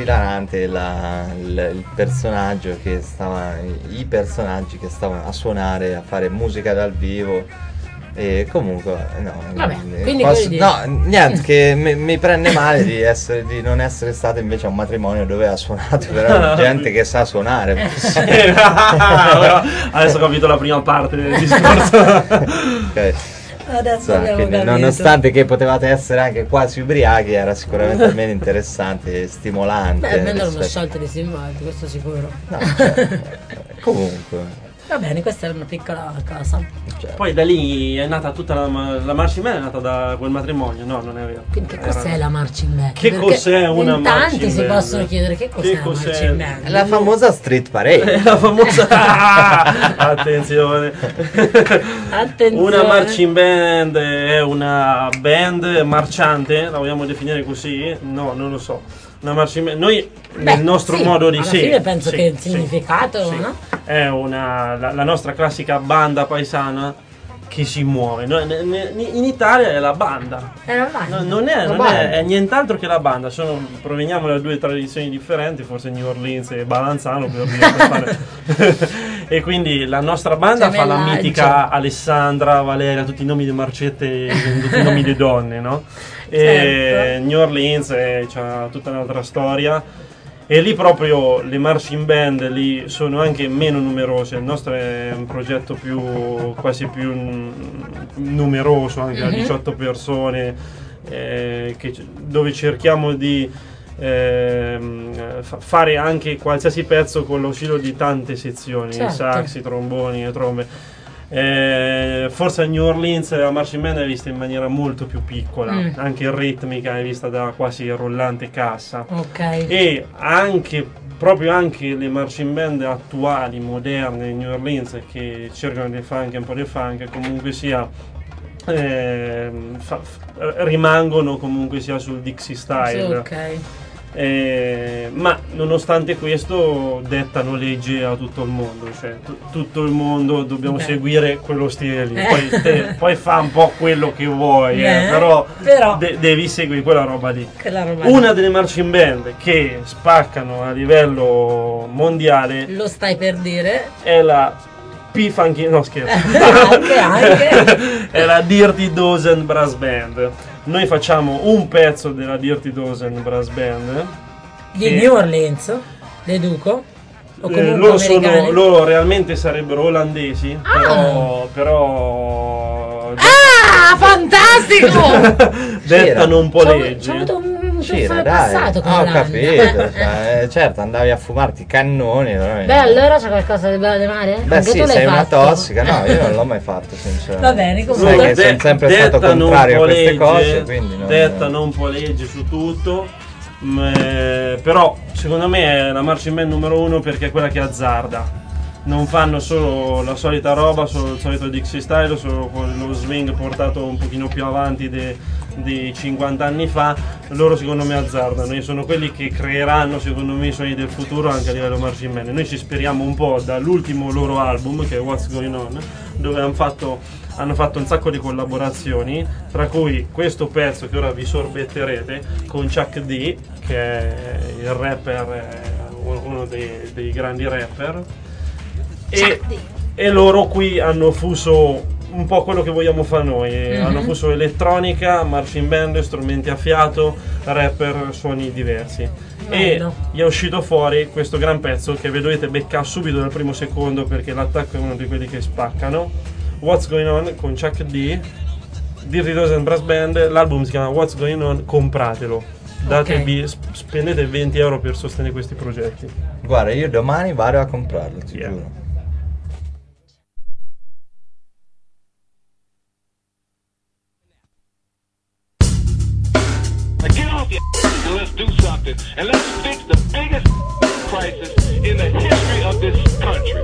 S2: il personaggio che stava, i personaggi che stavano a suonare, a fare musica dal vivo. E comunque
S1: Vabbè, quindi voglio dire-
S2: niente, che mi prende male di non essere stato invece a un matrimonio dove ha suonato però gente che sa suonare.
S4: Però adesso ho capito la prima parte del discorso.
S2: Ok.
S1: Adesso
S2: Insomma,
S1: abbiamo
S2: quindi,
S1: capito.
S2: nonostante che potevate essere anche quasi ubriachi, era sicuramente almeno interessante e stimolante.
S1: Beh, almeno erano
S2: rispetto-
S1: sciolti di stimolati, questo sicuro.
S2: No, cioè, comunque,
S1: Va bene, questa era una piccola cosa.
S2: cioè,
S4: Poi da lì è nata tutta la marching band, è nata da quel matrimonio. No, non è vero.
S1: Quindi che cos'è la marching band?
S4: Che
S1: Perché
S4: cos'è una
S1: in tanti
S4: marching
S1: si
S4: band?
S1: possono chiedere che cos'è
S4: Che
S1: la
S4: cos'è?
S1: marching band.
S2: la famosa street parade.
S4: La famosa attenzione.
S1: Attenzione.
S4: Una marching band è una band marciante, la vogliamo definire così? No, non lo so. Una marching band, noi nel nostro
S1: sì,
S4: modo di
S1: alla
S4: sì,
S1: fine penso
S4: sì,
S1: che il
S4: sì,
S1: significato,
S4: sì.
S1: no?
S4: È la nostra classica banda paesana che si muove. In Italia è la banda.
S1: Era là.
S4: Non è nient'altro che la banda. Proveniamo da due tradizioni differenti, forse New Orleans e Balanzano per dire, per fare. E quindi la nostra banda fa la
S1: Gemellaggio.
S4: mitica Alessandra, Valeria, tutti i nomi di Marcette, tutti i nomi di donne, no? E
S1: Certo.
S4: New Orleans c'ha tutta un'altra storia. E lì proprio le marching band lì sono anche meno numerose, il nostro è un progetto quasi più numeroso, anche a 18 persone, dove cerchiamo di fare anche qualsiasi pezzo con l'ausilio di tante sezioni,
S1: Certo.
S4: saxi, tromboni e trombe. Forse a New Orleans la marching band è vista in maniera molto più piccola, anche ritmica è vista da quasi rollante cassa.
S1: Ok.
S4: E proprio anche le marching band attuali, moderne in New Orleans, che cercano di fare anche un po' di funk, comunque sia rimangono comunque sia sul Dixie style.
S1: Sì, ok.
S4: Ma nonostante questo dettano legge a tutto il mondo, cioè tutto il mondo dobbiamo seguire quello stile lì, poi fa un po' quello che vuoi, però devi seguire quella roba lì. Una delle marching band che spaccano a livello mondiale
S1: Lo stai per dire?
S4: è la P-Funky, no scherzo,
S1: anche.
S4: è la Dirty Dozen Brass Band. Noi facciamo un pezzo della Dirty Dozen Brass Band
S1: Di New Orleans, deduco? O comunque
S4: loro,
S1: americani?
S4: loro realmente sarebbero olandesi, però
S1: Fantastico!
S4: dettano un po'
S1: C'ho
S4: legge.
S1: avuto un
S2: Cira,
S1: tuffo
S2: dai.
S1: passato con
S2: Ho
S1: l'Olanda.
S2: capito. Cioè, certo, andavi a fumarti i cannoni.
S1: Beh, allora c'è qualcosa di bello di mare?
S2: Beh,
S1: Anche
S2: sì,
S1: tu l'hai
S2: sei una
S1: fatto?
S2: tossica. No, io non l'ho mai fatto, sinceramente.
S1: Va bene, comunque.
S2: Sai che sono sempre stato
S4: dettano un
S2: contrario
S4: po'
S2: a queste
S4: legge,
S2: cose, quindi non...
S4: dettano un po' legge su tutto. Però secondo me è la marching band numero uno perché è quella che azzarda. non fanno solo la solita roba, solo il solito Dixie Style, solo con lo swing portato un pochino più avanti di 50 anni fa. Loro secondo me azzardano e sono quelli che creeranno secondo me i suoni del futuro anche a livello marching band. Noi ci speriamo un po' dall'ultimo loro album, che è What's Going On, dove hanno fatto un sacco di collaborazioni, tra cui questo pezzo che ora vi sorbetterete con Chuck D, che è il rapper, uno dei grandi rapper, e loro qui hanno fuso un po' quello che vogliamo fare noi. Hanno fuso elettronica, marching band, strumenti a fiato, rapper, suoni diversi. E gli è uscito fuori questo gran pezzo che vi dovete beccare subito dal primo secondo, perché l'attacco è uno di quelli che spaccano. What's Going On con Chuck D, Dirty Dozen Brass Band. L'album si chiama What's Going On, compratelo, datevi, spendete 20 euro per sostenere questi progetti.
S2: Guarda, io domani vado a comprarlo, ti giuro.
S9: Get off your and let's do something, and let's fix the biggest crisis in the history of this country.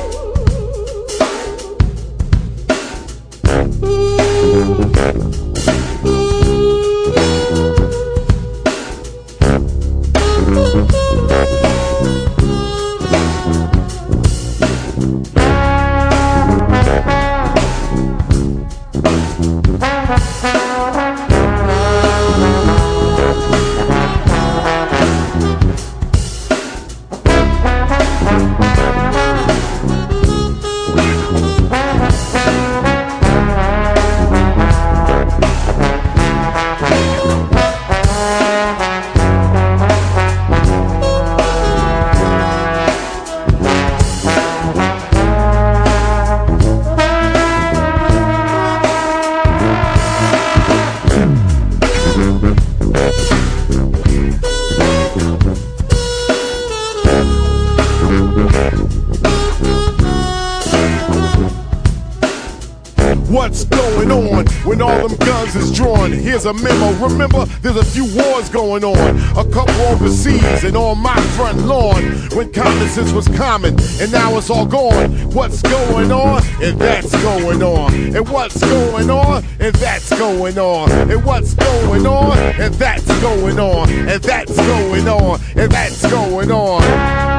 S5: What's going on when all them guns is drawn? Here's a memo. Remember, there's a few wars going on. A couple overseas and on my front lawn. When common sense was common and now it's all gone. What's going on? And that's going on. And what's going on? And that's going on. And what's going on? And that's going on. And that's going on. And that's going on.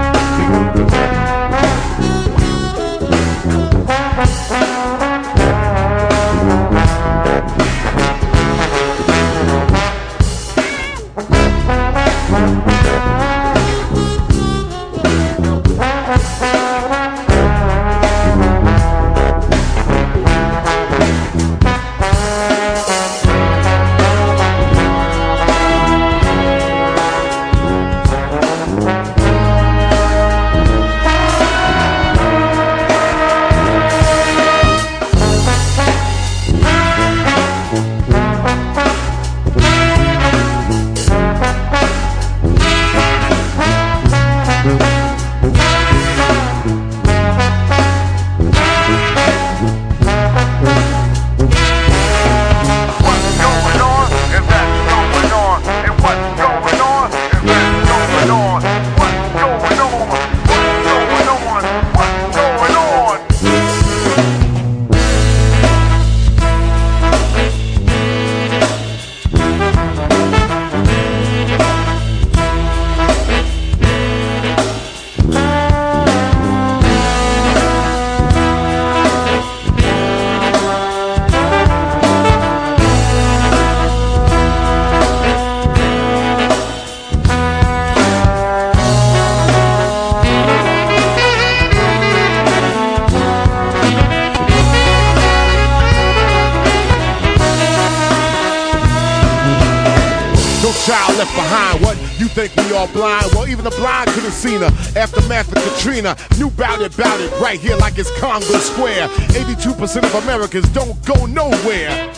S5: Child left behind, what? You think we all blind? Well, even the blind could have seen her. Aftermath of Katrina, knew about it, right here like it's Congo Square. 82% of Americans don't go nowhere.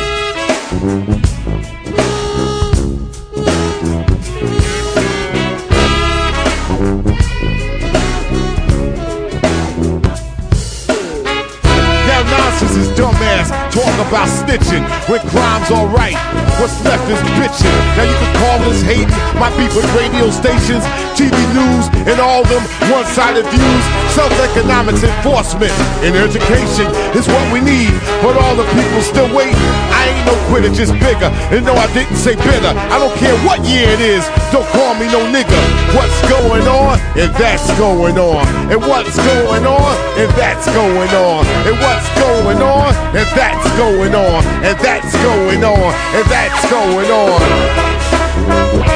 S5: Nonsense is dumbass, talk about snitching when crime's alright. What's left is bitching. Now you can call this hating, my beef with radio stations, TV news, and all them one-sided views. Self-economic crime, it's enforcement. And education is what we need. But all the people still waiting. I ain't no quitter, just bigger. And no, I didn't say bitter. I don't care what year it is. Don't call me no nigga. What's going on? And that's going on. And what's going on? And that's going on. And what's going on? And that's going on. And that's going on. And that's going on.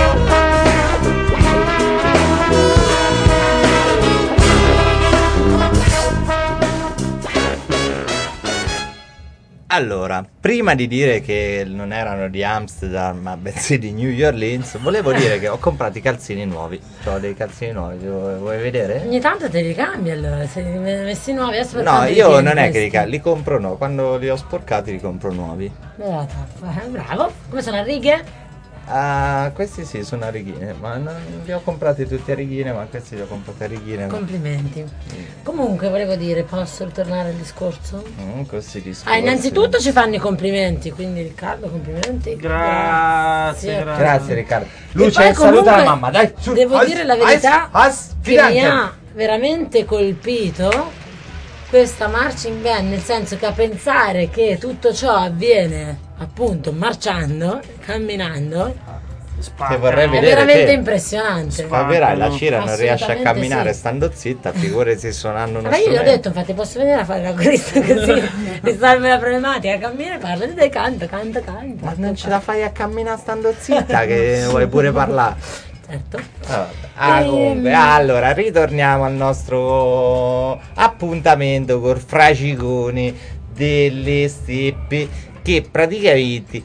S2: Allora, prima di dire che non erano di Amsterdam ma bensì di New Orleans, volevo dire che ho comprato i calzini nuovi. Ho dei calzini nuovi, vuoi vedere?
S1: Ogni tanto te li cambi allora, se li messi nuovi adesso.
S2: No, io non è che li compro, no, quando li ho sporcati li compro nuovi.
S1: Bravo, come sono a righe?
S2: Ah, questi sì, sono a righine, ma non li ho comprati tutti a righine, ma questi li ho comprati a righine.
S1: Complimenti. Comunque volevo dire, posso ritornare al discorso?
S2: Questi discorsi.
S1: Innanzitutto ci fanno i complimenti, quindi Riccardo, complimenti.
S4: Grazie.
S2: Grazie Riccardo.
S1: Luce,
S2: saluta la mamma, dai. Su,
S1: devo dire la verità che mi ha veramente colpito questa marching band, nel senso che a pensare che tutto ciò avviene appunto marciando, camminando,
S2: che vorrei
S1: è
S2: vedere
S1: veramente impressionante.
S2: Spaverai, la Cira non riesce a camminare
S1: sì.
S2: Stando zitta, figurati suonando uno
S1: Ma io gli ho
S2: strumento.
S1: detto, infatti, posso venire a fare la corista così risolve la problematica, cammina e parla di te, canta.
S2: Ma non ce la fai a camminare stando zitta che vuoi pure parlare?
S1: Certo.
S2: Comunque, allora ritorniamo al nostro appuntamento col fraciconi delle steppe, che praticamente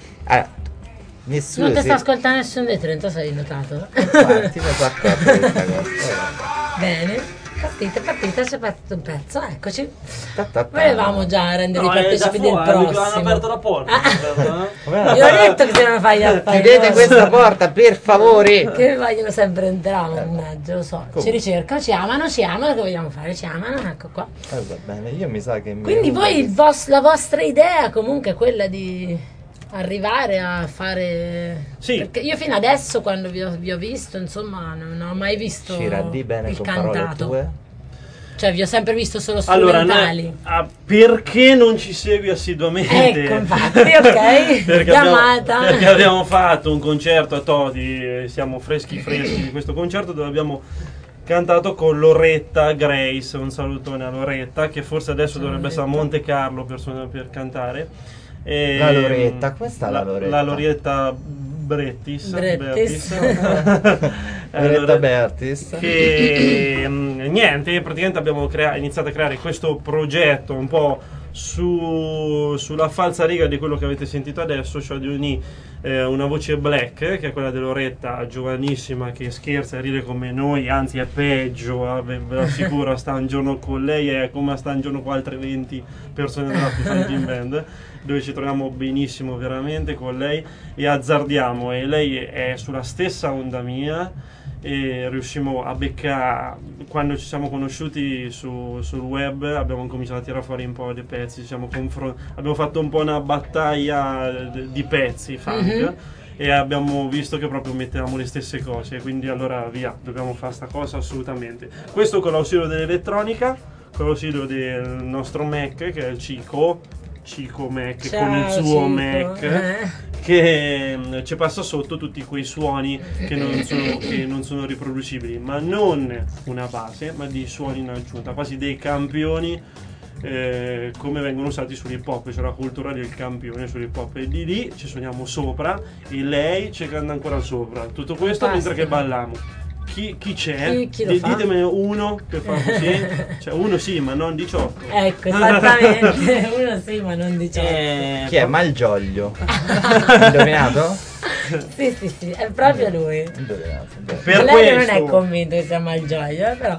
S2: nessuno
S1: non ti sta ascoltando nessuno dei 30, sei notato?
S2: Infatti mi sono accorto di questa cosa.
S1: Bene, partita, si è partito un pezzo, eccoci. Volevamo già renderli partecipi del prossimo.
S4: Hanno aperto la porta.
S1: Io ho detto che se non fai affari.
S2: Chiudete questa porta, per favore.
S1: Che vogliono sempre entrare, mannaggia, lo so. Ci ricercano, ci amano, che vogliamo fare? Ci amano, ecco qua.
S2: Va bene, io mi sa che
S1: quindi voi la vostra idea comunque è quella di arrivare a fare.
S4: Sì.
S1: Perché io fino adesso quando vi ho visto, insomma, non ho mai visto
S2: Cira, di bene
S1: il
S2: con parole
S1: cantato.
S2: tue.
S1: Cioè vi ho sempre visto solo strumentali.
S4: Allora, perché non ci segui assiduamente?
S1: Ecco, infatti, ok.
S4: perché abbiamo fatto un concerto a Todi, siamo freschi di questo concerto dove abbiamo cantato con Loretta Grace, un salutone a Loretta, che forse adesso dovrebbe essere a Monte Carlo per cantare.
S2: La Loretta, come sta la Loretta?
S4: La Loretta Brettis.
S2: Loretta Bertis.
S4: Che niente, praticamente abbiamo iniziato a creare questo progetto un po' sulla falsa riga di quello che avete sentito adesso, cioè di una voce black, che è quella di Loretta, giovanissima, che scherza e ride come noi, anzi è peggio, ve lo assicuro, sta un giorno con lei è come sta un giorno con altre 20 persone della P-Funking Band, dove ci troviamo benissimo veramente con lei e azzardiamo, e lei è sulla stessa onda mia, e riuscimmo a beccare. Quando ci siamo conosciuti sul web abbiamo cominciato a tirare fuori un po' dei pezzi, abbiamo fatto un po' una battaglia di pezzi funk, e abbiamo visto che proprio mettevamo le stesse cose, quindi allora via, dobbiamo fare sta cosa assolutamente. Questo con l'ausilio dell'elettronica, con l'ausilio del nostro Mac, che è il Cico Mac. Ciao, con il suo Cico. Mac che ci passa sotto tutti quei suoni che non sono riproducibili, ma non una base, ma dei suoni in aggiunta, quasi dei campioni, come vengono usati sull'hip hop. C'è la cultura del campione sull'hip hop, e di lì ci suoniamo sopra e lei ci canta ancora sopra. Tutto questo mentre che balliamo. Chi c'è? Ditemene uno che fa così. Cioè uno sì, ma non 18.
S1: Ecco, esattamente. Uno sì, ma non 18.
S2: Chi è? Malgioglio. Indovinato?
S1: Sì, è proprio lui.
S2: Per
S1: lei non è convinto che sia Malgioglio, però.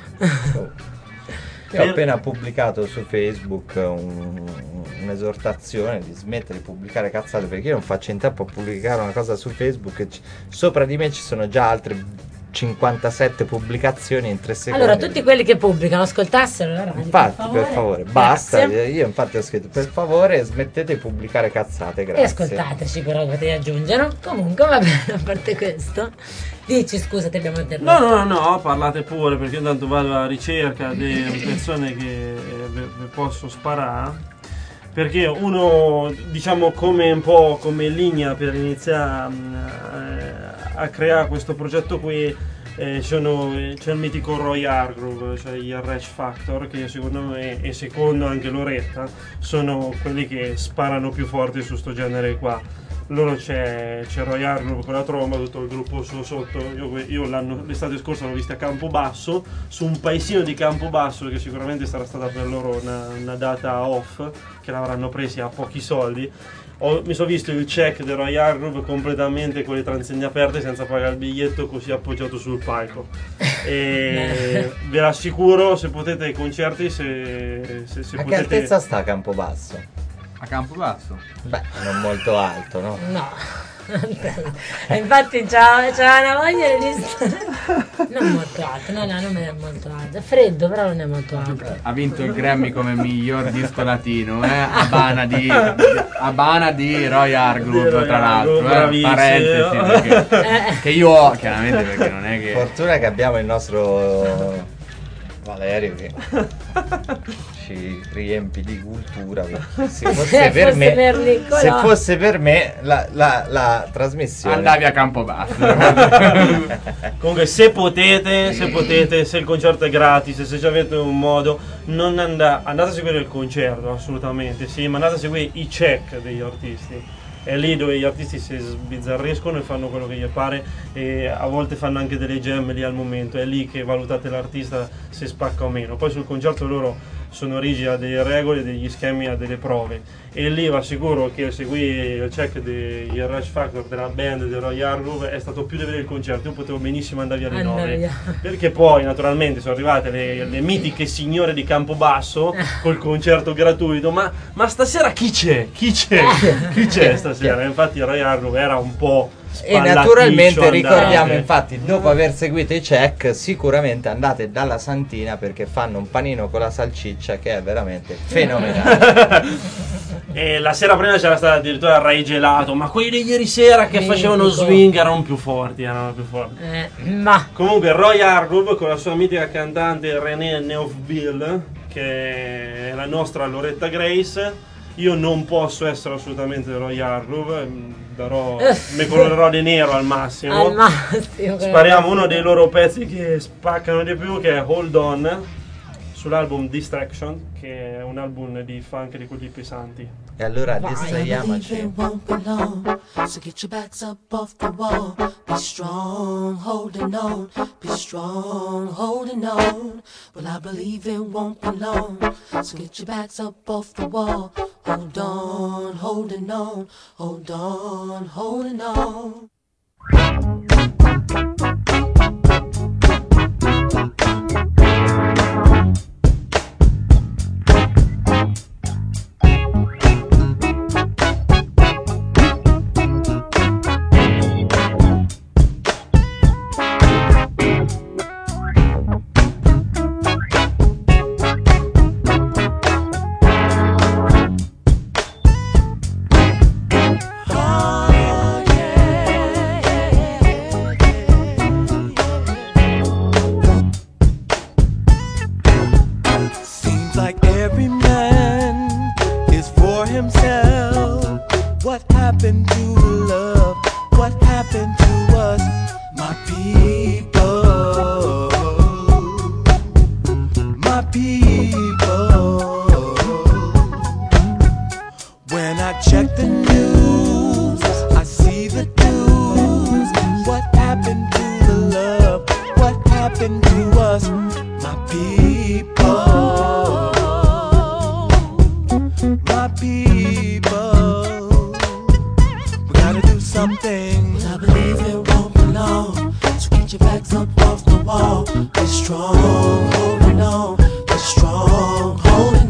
S2: Ho appena pubblicato su Facebook un'esortazione di smettere di pubblicare cazzate, perché io non faccio in tempo a pubblicare una cosa su Facebook e sopra di me ci sono già altre 57 pubblicazioni in 3 secondi.
S1: Allora, tutti quelli che pubblicano ascoltassero la radio.
S2: Infatti, per favore, basta.
S1: Grazie.
S2: Io infatti ho scritto per favore smettete di pubblicare cazzate, grazie.
S1: E ascoltateci, però potete aggiungono. Comunque va bene, a parte questo. Dici, scusa, ti abbiamo interrotto.
S4: No, parlate pure, perché io tanto vado alla ricerca di persone che vi posso sparare. Perché uno, diciamo, come un po' come linea per iniziare a creare questo progetto qui, c'è il mitico Roy Hargrove, cioè il Rush Factor, che secondo me e secondo anche Loretta sono quelli che sparano più forti su sto genere qua. Loro c'è Roy Hargrove con la tromba, tutto il gruppo sotto. Io l'estate scorsa l'ho vista a Campobasso, su un paesino di Campobasso, che sicuramente sarà stata per loro una data off, che l'avranno presi a pochi soldi. Mi sono visto il check del Roy Hargrove completamente con le transegne aperte, senza pagare il biglietto, così appoggiato sul palco. E ve l'assicuro, se potete ai concerti, se
S2: a
S4: potete...
S2: che altezza sta Campobasso?
S3: A Campobasso?
S2: Beh, non molto alto, no?
S1: No. Infatti c'ha una voglia di stare non molto alto, no, non è molto alto, è freddo però non è molto alto.
S3: Ha vinto il Grammy come miglior disco latino, Habana di Roy Hargrove, tra l'altro, parentesi, perché, che io ho chiaramente, perché non è che...
S2: Fortuna che abbiamo il nostro Valerio che ci riempi di cultura. Se fosse per me la trasmissione
S3: andavi a Campobasso.
S4: Comunque se potete, se il concerto è gratis, se avete un modo, non andate a seguire il concerto, assolutamente sì, ma andate a seguire i check degli artisti. È lì dove gli artisti si sbizzarriscono e fanno quello che gli pare, e a volte fanno anche delle gemme lì al momento. È lì che valutate l'artista se spacca o meno. Poi sul concerto loro sono rigidi a delle regole, degli schemi, a delle prove, e lì va sicuro che seguì il check del Rush Factor della band del Roy Hargrove è stato più di vedere il concerto. Io potevo benissimo andare via alle 9, perché poi naturalmente sono arrivate le mitiche signore di Campobasso col concerto gratuito. Ma stasera chi c'è stasera? Infatti il Roy Hargrove era un po'
S2: e naturalmente ricordiamo, infatti, dopo aver seguito i check, sicuramente andate dalla Santina, perché fanno un panino con la salciccia che è veramente fenomenale.
S4: E la sera prima c'era stato addirittura Ray Gelato, ma quelli di ieri sera che facevano swing erano più forti.
S1: Ma
S4: comunque Roy Hargrove con la sua mitica cantante Renée Neufville, che è la nostra Loretta Grace. Io non posso essere assolutamente Roy Hargrove, mi colorerò di nero al massimo. Spariamo uno dei loro pezzi che spaccano di più, che è Hold On, sull'album Distraction, che è un album di funk di quelli pesanti.
S2: E allora distraiamoci.
S10: So get your backs up off the wall. Be strong, holding on. Be strong, holding on. Well, I believe it won't be long. So get your backs up off the wall. Hold on, holding on. Hold on, holding on. Be strong, holding on. Be strong, holding on.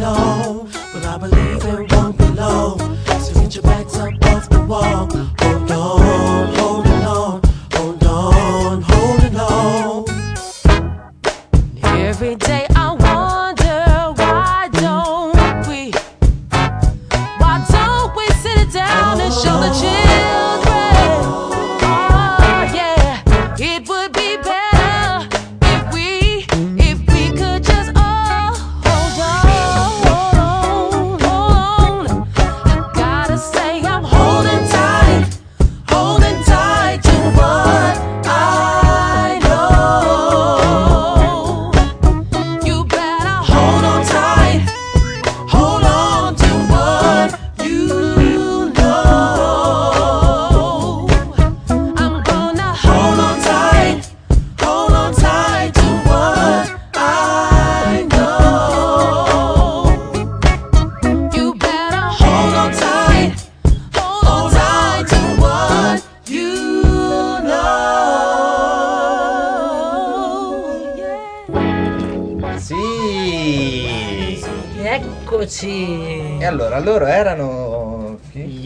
S1: Eccoci.
S2: E allora, loro erano...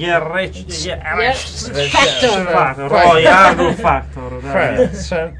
S4: Roy Argo Factor.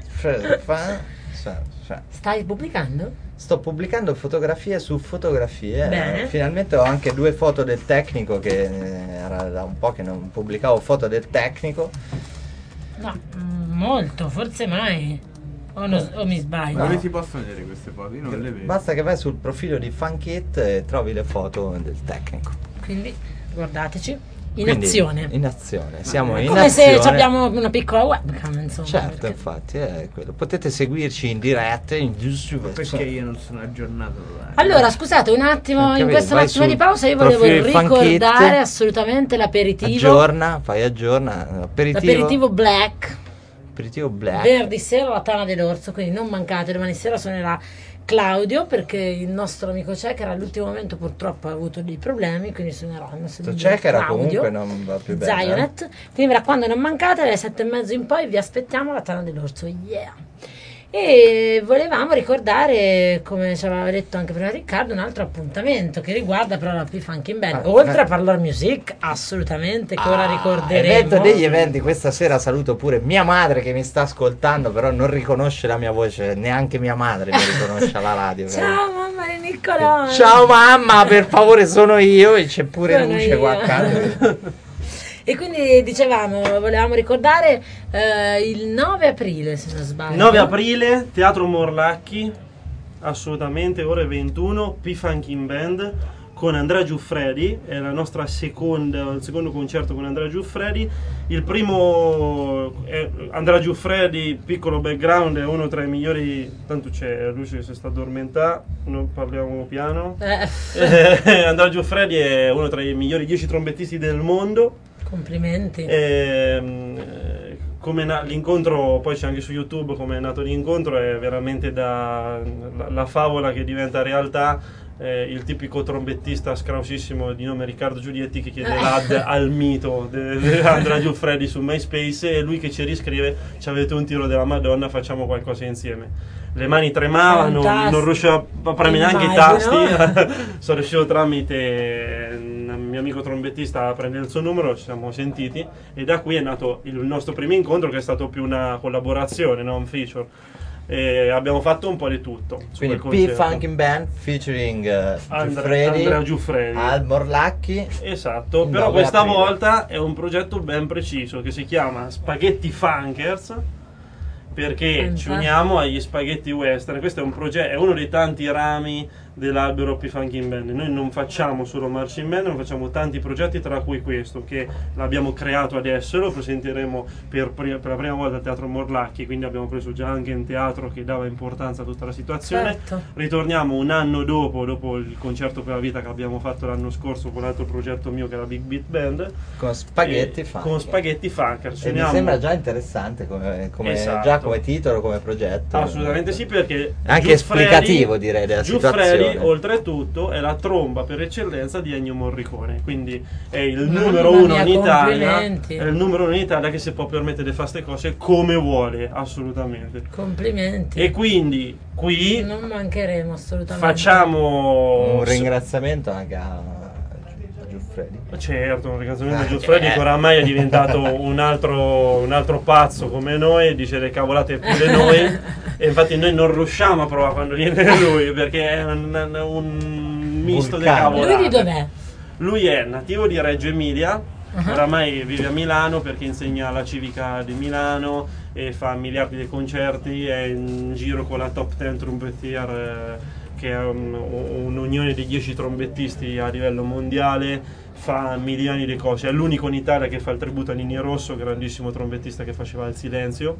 S1: Stai pubblicando?
S2: Sto pubblicando fotografie su fotografie.
S1: Bene.
S2: Finalmente ho anche 2 foto del tecnico, che era da un po' che non pubblicavo foto del tecnico.
S1: No, molto, forse mai. O mi sbaglio?
S3: Dove si possono vedere queste foto? Io non le vedo.
S2: Basta che vai sul profilo di Funkit e trovi le foto del tecnico.
S1: Quindi guardateci. In
S2: Quindi,
S1: azione.
S2: In azione. Siamo in
S1: come
S2: azione.
S1: se abbiamo una piccola webcam, insomma.
S2: Certo,
S1: perché...
S2: infatti, è quello. Potete seguirci in diretta in YouTube.
S3: Perché io non sono aggiornato.
S1: Allora, scusate un attimo, in questo
S2: vai
S1: attimo
S2: sul
S1: di pausa io volevo
S2: profilo
S1: ricordare
S2: Funkit,
S1: assolutamente l'aperitivo.
S2: Aggiorna.
S1: L'aperitivo Black.
S2: Aperitivo Black.
S1: Venerdì sera alla Tana dell'Orso, quindi non mancate, domani sera suonerà Claudio, perché il nostro amico Cech era all'ultimo momento, purtroppo ha avuto dei problemi, quindi suonerà il nostro
S2: Cech era
S1: Claudio,
S2: comunque non va più bene.
S1: Zionet. Quindi mi raccomando, non mancate, alle 7:30 in poi vi aspettiamo alla Tana dell'Orso, yeah! E volevamo ricordare, come ci aveva detto anche prima Riccardo, un altro appuntamento che riguarda però la P-Funkin' Band, oltre a Parlar Music, assolutamente, che ora ricorderemo.
S2: Evento degli eventi, questa sera saluto pure mia madre che mi sta ascoltando, però non riconosce la mia voce, neanche mia madre mi riconosce alla radio.
S1: Ciao mamma di Niccolò.
S2: Ciao mamma, per favore, sono io, e c'è pure
S1: Sono
S2: luce
S1: io.
S2: qua accanto.
S1: E quindi dicevamo, volevamo ricordare il 9 aprile, se non sbaglio.
S4: 9 aprile, Teatro Morlacchi, assolutamente, ore 21, P-Funkin' Band con Andrea Giuffredi, è la nostra il secondo concerto con Andrea Giuffredi. Il primo è Andrea Giuffredi, piccolo background, è uno tra i migliori, tanto c'è Lucio che si sta addormentando, non parliamo piano. Andrea Giuffredi è uno tra i migliori 10 trombettisti del mondo.
S1: Complimenti.
S4: Come l'incontro, poi c'è anche su YouTube come è nato l'incontro, è veramente la favola che diventa realtà. Il tipico trombettista scrausissimo di nome Riccardo Giulietti che chiede l'ad al mito di Andrea Giuffredi su MySpace, e lui che ci riscrive: ci avete un tiro della Madonna, facciamo qualcosa insieme. Le mani tremavano, non riuscivo a premere neanche i tasti. Sono riuscito tramite un mio amico trombettista a prendere il suo numero, ci siamo sentiti e da qui è nato il nostro primo incontro, che è stato più una collaborazione, no? Un feature. E abbiamo fatto un po' di tutto.
S2: Quindi P-Funkin' Band featuring
S4: Andrea Giuffredi
S2: al Morlacchi.
S4: Esatto, però questa volta è un progetto ben preciso che si chiama Spaghetti Funkers, perché ci uniamo agli spaghetti western. Questo è un progetto, è uno dei tanti rami dell'albero P-Funkin' Band. Noi non facciamo solo marching band, ma facciamo tanti progetti, tra cui questo che l'abbiamo creato adesso e lo presenteremo per la prima volta al Teatro Morlacchi, quindi abbiamo preso già anche un teatro che dava importanza a tutta la situazione.
S1: Certo.
S4: Ritorniamo un anno dopo il concerto per la vita che abbiamo fatto l'anno scorso con l'altro progetto mio che è la Big Beat Band,
S2: con Spaghetti Funkers.
S4: Con Spaghetti Funkers.
S2: E mi sembra già interessante come
S4: esatto.
S2: Già come titolo, come progetto.
S4: Assolutamente sì, perché
S2: anche esplicativo, direi, della situazione.
S4: Oltretutto è la tromba per eccellenza di Ennio Morricone, quindi è il numero uno in Italia, è il numero uno in Italia che si può permettere di fare queste cose come vuole, assolutamente.
S1: Complimenti.
S4: E quindi qui
S1: non mancheremo assolutamente.
S4: Facciamo
S2: un ringraziamento anche a Giuffredi.
S4: Certo, un ringraziamento a Giuffredi che oramai è diventato un altro pazzo come noi, dice le cavolate pure noi. E infatti noi non riusciamo a provare quando viene lui, perché è un misto di cavolate.
S1: Lui di dov'è?
S4: Lui è nativo di Reggio Emilia, oramai vive a Milano perché insegna alla Civica di Milano e fa miliardi di concerti, è in giro con la Top 10 Trumpetier, che è un'unione di 10 trombettisti a livello mondiale, fa milioni di cose, è l'unico in Italia che fa il tributo a Nini Rosso, grandissimo trombettista che faceva il silenzio,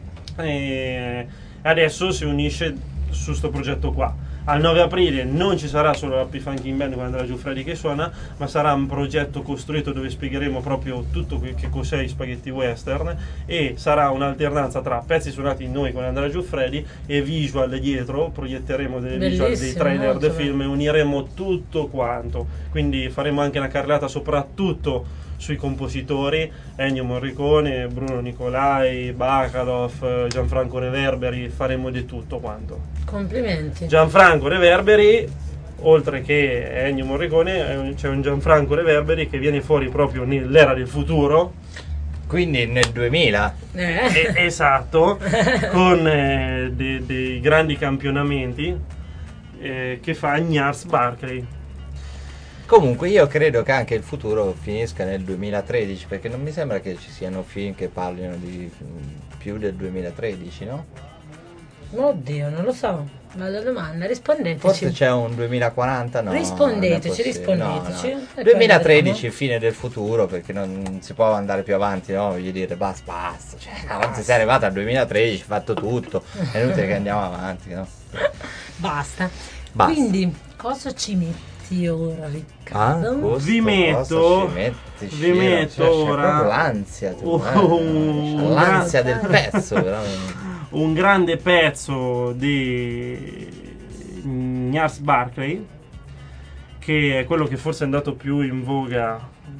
S4: e adesso si unisce su sto progetto qua. Al 9 aprile non ci sarà solo la P-Funkin' Band con Andrea Giuffredi che suona, ma sarà un progetto costruito dove spiegheremo proprio tutto che cos'è i spaghetti western, e sarà un'alternanza tra pezzi suonati noi con Andrea Giuffredi e visual dietro, proietteremo delle visual dei trailer del film e uniremo tutto quanto, quindi faremo anche una carrellata soprattutto sui compositori: Ennio Morricone, Bruno Nicolai, Bacalov, Gianfranco Reverberi, faremo di tutto quanto.
S1: Complimenti.
S4: Gianfranco Reverberi oltre che Ennio Morricone, c'è un Gianfranco Reverberi che viene fuori proprio nell'era del futuro.
S2: Quindi nel 2000.
S4: Esatto, con dei grandi campionamenti che fa Gnarls Barkley.
S2: Comunque io credo che anche il futuro finisca nel 2013, perché non mi sembra che ci siano film che parlino di più del 2013, no?
S1: Oddio, non lo so. Bella domanda, rispondeteci.
S2: Forse c'è un 2040, no?
S1: Rispondeteci.
S2: No. 2013 fine del futuro, perché non si può andare più avanti, no? Voglio dire, basta. Cioè, quando sei arrivato al 2013, fatto tutto, è inutile che andiamo avanti, no?
S1: Basta. Quindi, cosa ci metti ora, Riccardo?
S4: Vi metto ora
S2: l'ansia, l'ansia del pezzo, veramente.
S4: Un grande pezzo di Gnarls Barkley, che è quello che forse è andato più in voga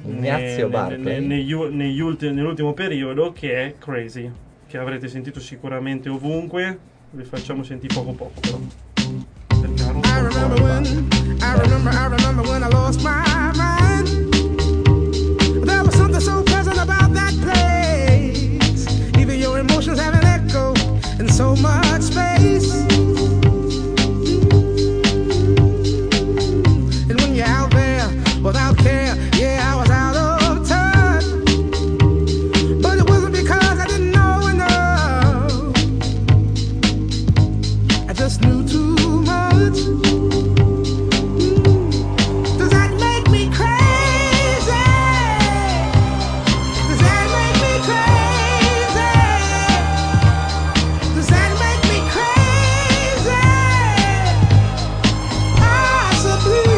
S4: nell'ultimo periodo, che è Crazy, che avrete sentito sicuramente ovunque. Vi facciamo sentire poco però. I remember when I lost my mind. There was something so pleasant about that place. Even your emotions have an echo in so much space. And when you're out there without care, yeah, I was out of touch. But it wasn't because I didn't know enough. I just knew too much. Does that make me crazy? Does that make me crazy? Does that make me crazy? Possibly.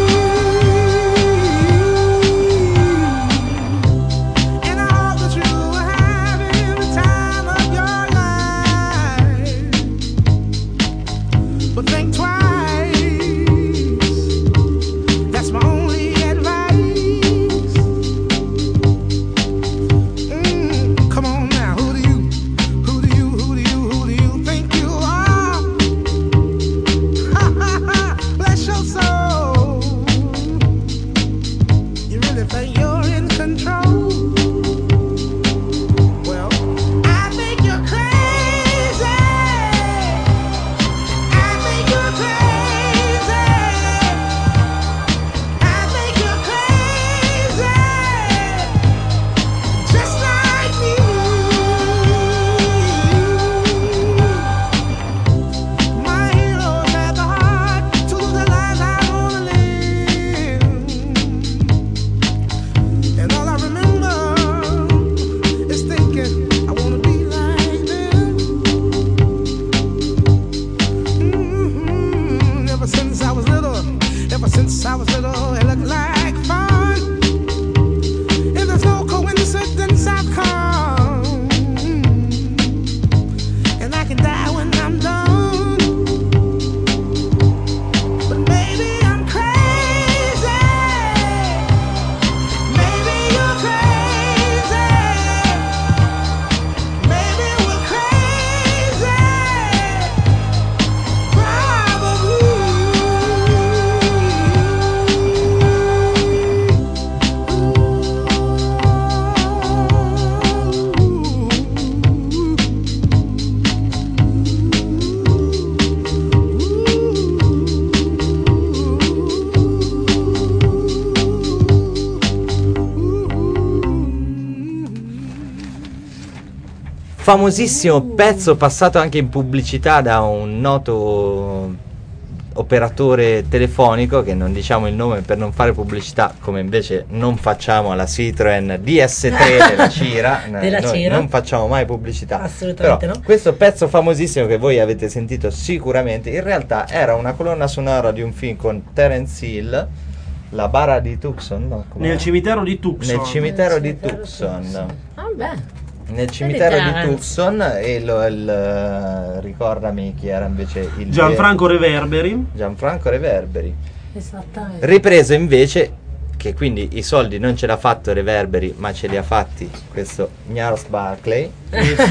S4: And I hope that you are having the time of your life. But think twice. That's my only advice. Come on now, who do you think you are? Bless your soul. You really think you're in control? Well, I think you're crazy. I think you're crazy. I think you're crazy. Just like me. My heroes had the heart to lose the lives I wanna live. And all I remember is thinking I wanna be like them. Ever since I was little, it looked like fun. And there's no coincidence I've come. And I can die when I'm done. But maybe I'm crazy. Maybe you're crazy. Maybe we're crazy.
S2: Famosissimo pezzo passato anche in pubblicità da un noto operatore telefonico, che non diciamo il nome per non fare pubblicità, come invece non facciamo alla Citroen DS3 della Cira. Noi non facciamo mai pubblicità.
S1: Assolutamente.
S2: Però
S1: no.
S2: questo pezzo famosissimo che voi avete sentito sicuramente, in realtà era una colonna sonora di un film con Terence Hill, La bara di Tucson, no?
S4: Nel cimitero di Tucson.
S2: Nel cimitero di Tucson. Nel cimitero di Tucson, e ricordami chi era invece il
S4: Gianfranco Reverberi.
S1: Esattamente.
S2: Ripreso invece, che quindi i soldi non ce l'ha fatto Reverberi, ma ce li ha fatti questo Gnarls Barkley.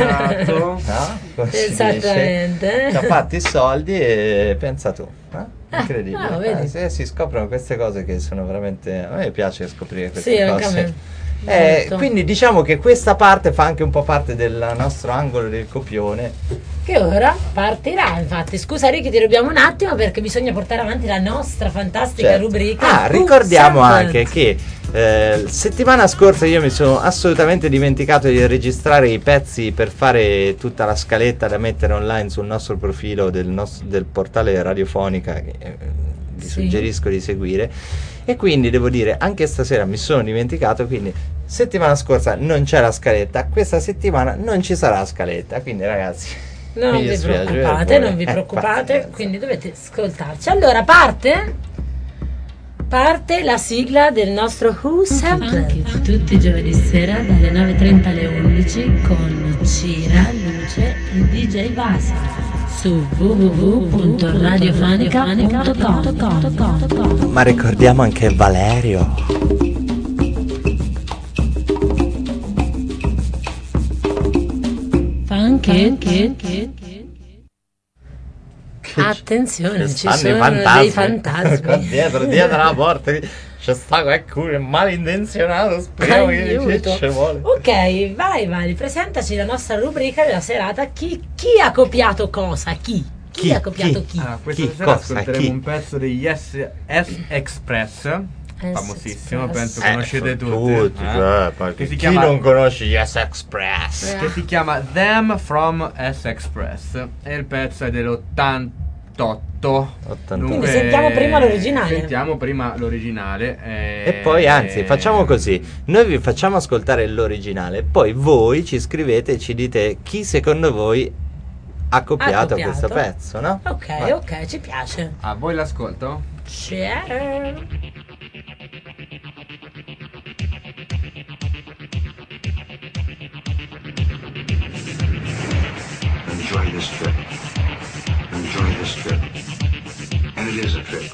S4: Esatto.
S2: No? Come si
S1: Esattamente.
S2: dice? Ci ha fatti i soldi e pensa tu. Incredibile. Si scoprono queste cose che sono veramente... A me piace scoprire queste
S1: anche
S2: cose.
S1: A me.
S2: Quindi diciamo che questa parte fa anche un po' parte del nostro angolo del copione,
S1: che ora partirà. Infatti, scusa Ricky, ti rubiamo un attimo perché bisogna portare avanti la nostra fantastica rubrica.
S2: Ricordiamo anche che settimana scorsa io mi sono assolutamente dimenticato di registrare i pezzi per fare tutta la scaletta da mettere online sul nostro profilo del portale Radiofonica, che vi suggerisco di seguire. E quindi devo dire, anche stasera mi sono dimenticato, quindi settimana scorsa non c'è la scaletta, questa settimana non ci sarà la scaletta, quindi ragazzi
S1: non vi preoccupate, quindi dovete ascoltarci. Allora parte la sigla del nostro Who Sampled, tutti i giovedì sera dalle 9:30 alle 11 con Cira, Luce e DJ Vasa su www.radiofonica.com.
S2: Ma ricordiamo anche Valerio.
S1: Attenzione, ci sono dei fantasmi
S2: dietro la porta. C'è sta qualcuno malintenzionato, speriamo che ci vuole.
S1: Ok, vai, presentaci la nostra rubrica della serata. Chi ha copiato cosa? Chi ha copiato chi?
S3: Questa sera ascolteremo un pezzo degli S-Express, famosissimo, penso conoscete tutti.
S2: Chi non conosce gli S-Express?
S3: Che si chiama Them from S-Express e il pezzo è dell'88.
S1: Quindi sentiamo prima l'originale.
S2: E poi anzi facciamo così, noi vi facciamo ascoltare l'originale, poi voi ci scrivete e ci dite chi secondo voi ha copiato questo pezzo, no?
S1: Ok, ci piace.
S3: A voi l'ascolto?
S11: Enjoy this trip. Enjoy this trip. And it is a trip.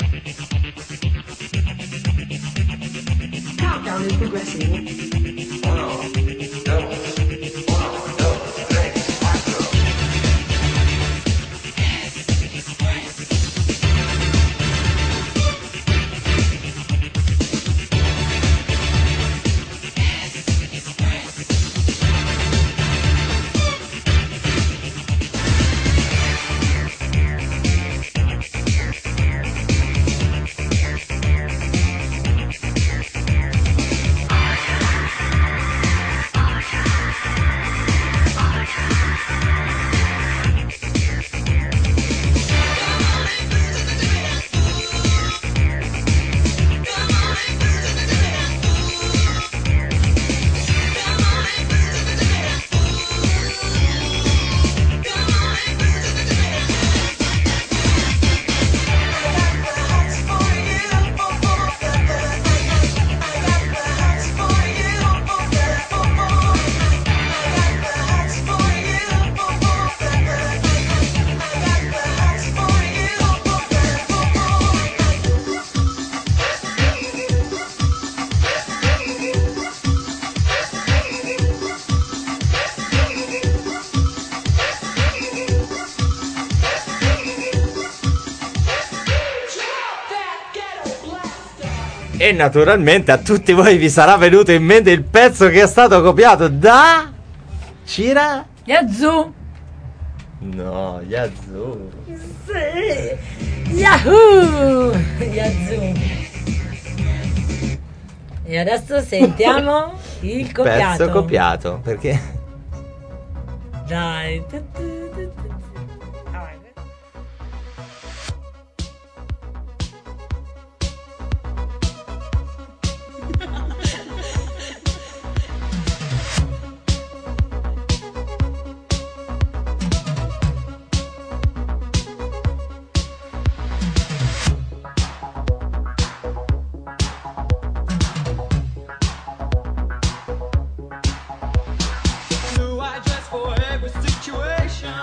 S8: Countdown is progressing.
S11: 1, 2, 3, 4.
S2: E naturalmente a tutti voi vi sarà venuto in mente il pezzo che è stato copiato da Cira?
S1: Yazoo.
S2: No, Yazoo.
S1: Sì. Yahoo! Yazoo. E adesso sentiamo il copiato.
S2: Pezzo copiato, perché?
S1: Dai.
S10: For every situation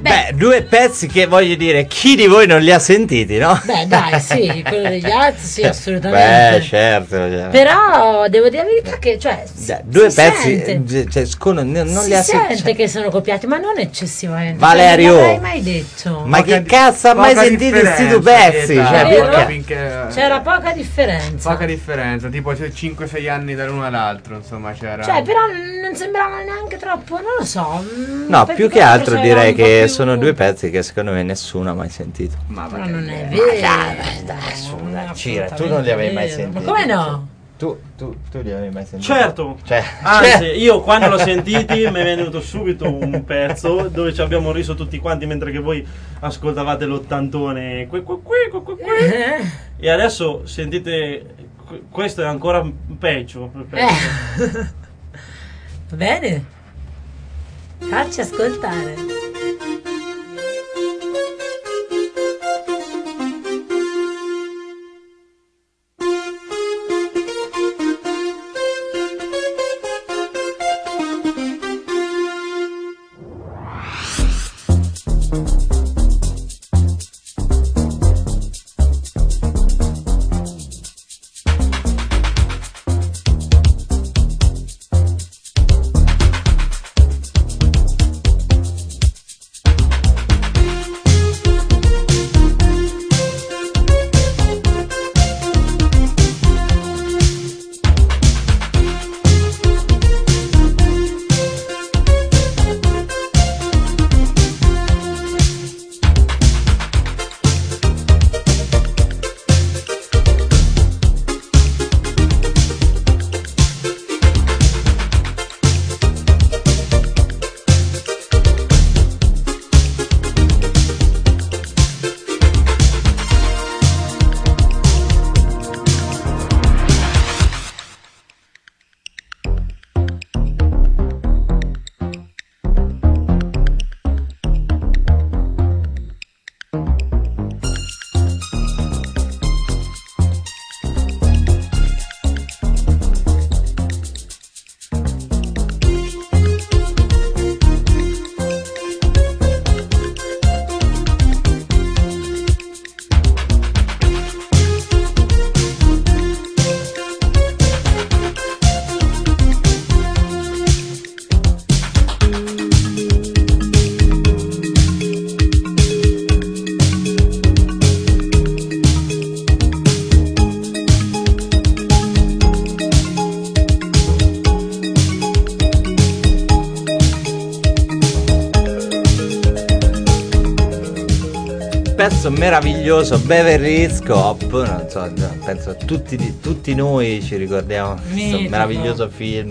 S2: Beh, due pezzi che voglio dire, chi di voi non li ha sentiti, no?
S1: Beh, dai, sì, quello degli altri sì, assolutamente.
S2: Beh, certo.
S1: Però devo dire la verità che, cioè,
S2: due pezzi,
S1: non li ha sentiti. Che sono copiati, ma non eccessivamente.
S2: Valerio,
S1: non l'avrei mai detto.
S2: Ma che cazzo ha mai sentito questi due pezzi?
S1: C'era poca differenza.
S3: Poca differenza, tipo 5-6 anni dall'uno all'altro, insomma, c'era.
S1: Cioè, però non sembrava neanche troppo, non lo so.
S2: No, più che altro direi che sono due pezzi che secondo me nessuno ha mai sentito.
S1: Ma non è vero.
S2: Cira, tu non li avevi mai sentiti.
S1: Ma come no?
S2: Tu li avevi mai sentiti?
S4: Certo. Anzi, io quando l'ho sentiti mi è venuto subito un pezzo dove ci abbiamo riso tutti quanti mentre che voi ascoltavate l'ottantone. E adesso sentite, questo è ancora peggio.
S1: Va bene. Facci ascoltare.
S2: Pezzo meraviglioso, Beverly Hills Cop, non so, penso tutti noi ci ricordiamo questo meraviglioso film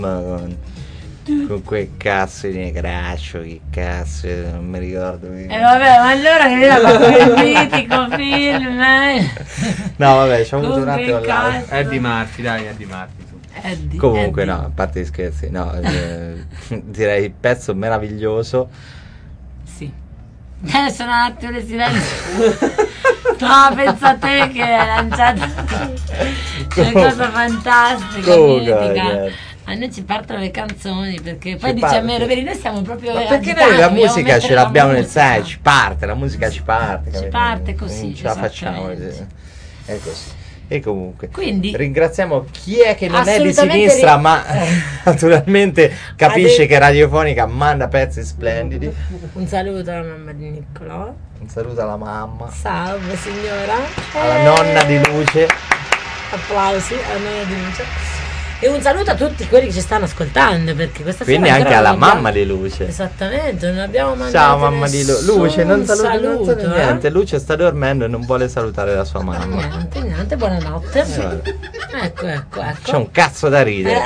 S2: con quel cazzo di Negraccio, che cazzo, non mi ricordo.
S1: Vabbè, ma allora che era quel mitico film,
S2: No, vabbè, ci ho avuto un attimo là.
S3: Eddie Murphy, dai, Eddie Murphy.
S2: Comunque
S3: Eddie.
S2: No, a parte gli scherzi, no, direi pezzo meraviglioso.
S1: Sì. Adesso un attimo di silenzio. No, pensa a te che hai lanciato una cosa fantastica, mitica. A noi ci partono le canzoni perché poi dice a me, noi siamo proprio.
S2: Ma perché noi la musica ce l'abbiamo nel sai, ci parte, la musica ci parte.
S1: Ci parte così.
S2: Non ce la facciamo. È così. E comunque
S1: quindi
S2: ringraziamo chi è che non è di sinistra ma naturalmente capisce che Radiofonica manda pezzi splendidi.
S1: Un saluto alla mamma di Niccolò,
S2: un saluto alla mamma,
S1: salve signora,
S2: alla nonna di Luce,
S1: applausi alla nonna di Luce, e un saluto a tutti quelli che ci stanno ascoltando perché questa
S2: quindi
S1: sera
S2: anche alla mamma di Luce.
S1: Esattamente, non abbiamo mandato
S2: ciao mamma di Luce, non saluto niente.
S1: eh?
S2: Luce sta dormendo e non vuole salutare la sua mamma.
S1: Niente, buonanotte. Ecco.
S2: C'è un cazzo da ridere.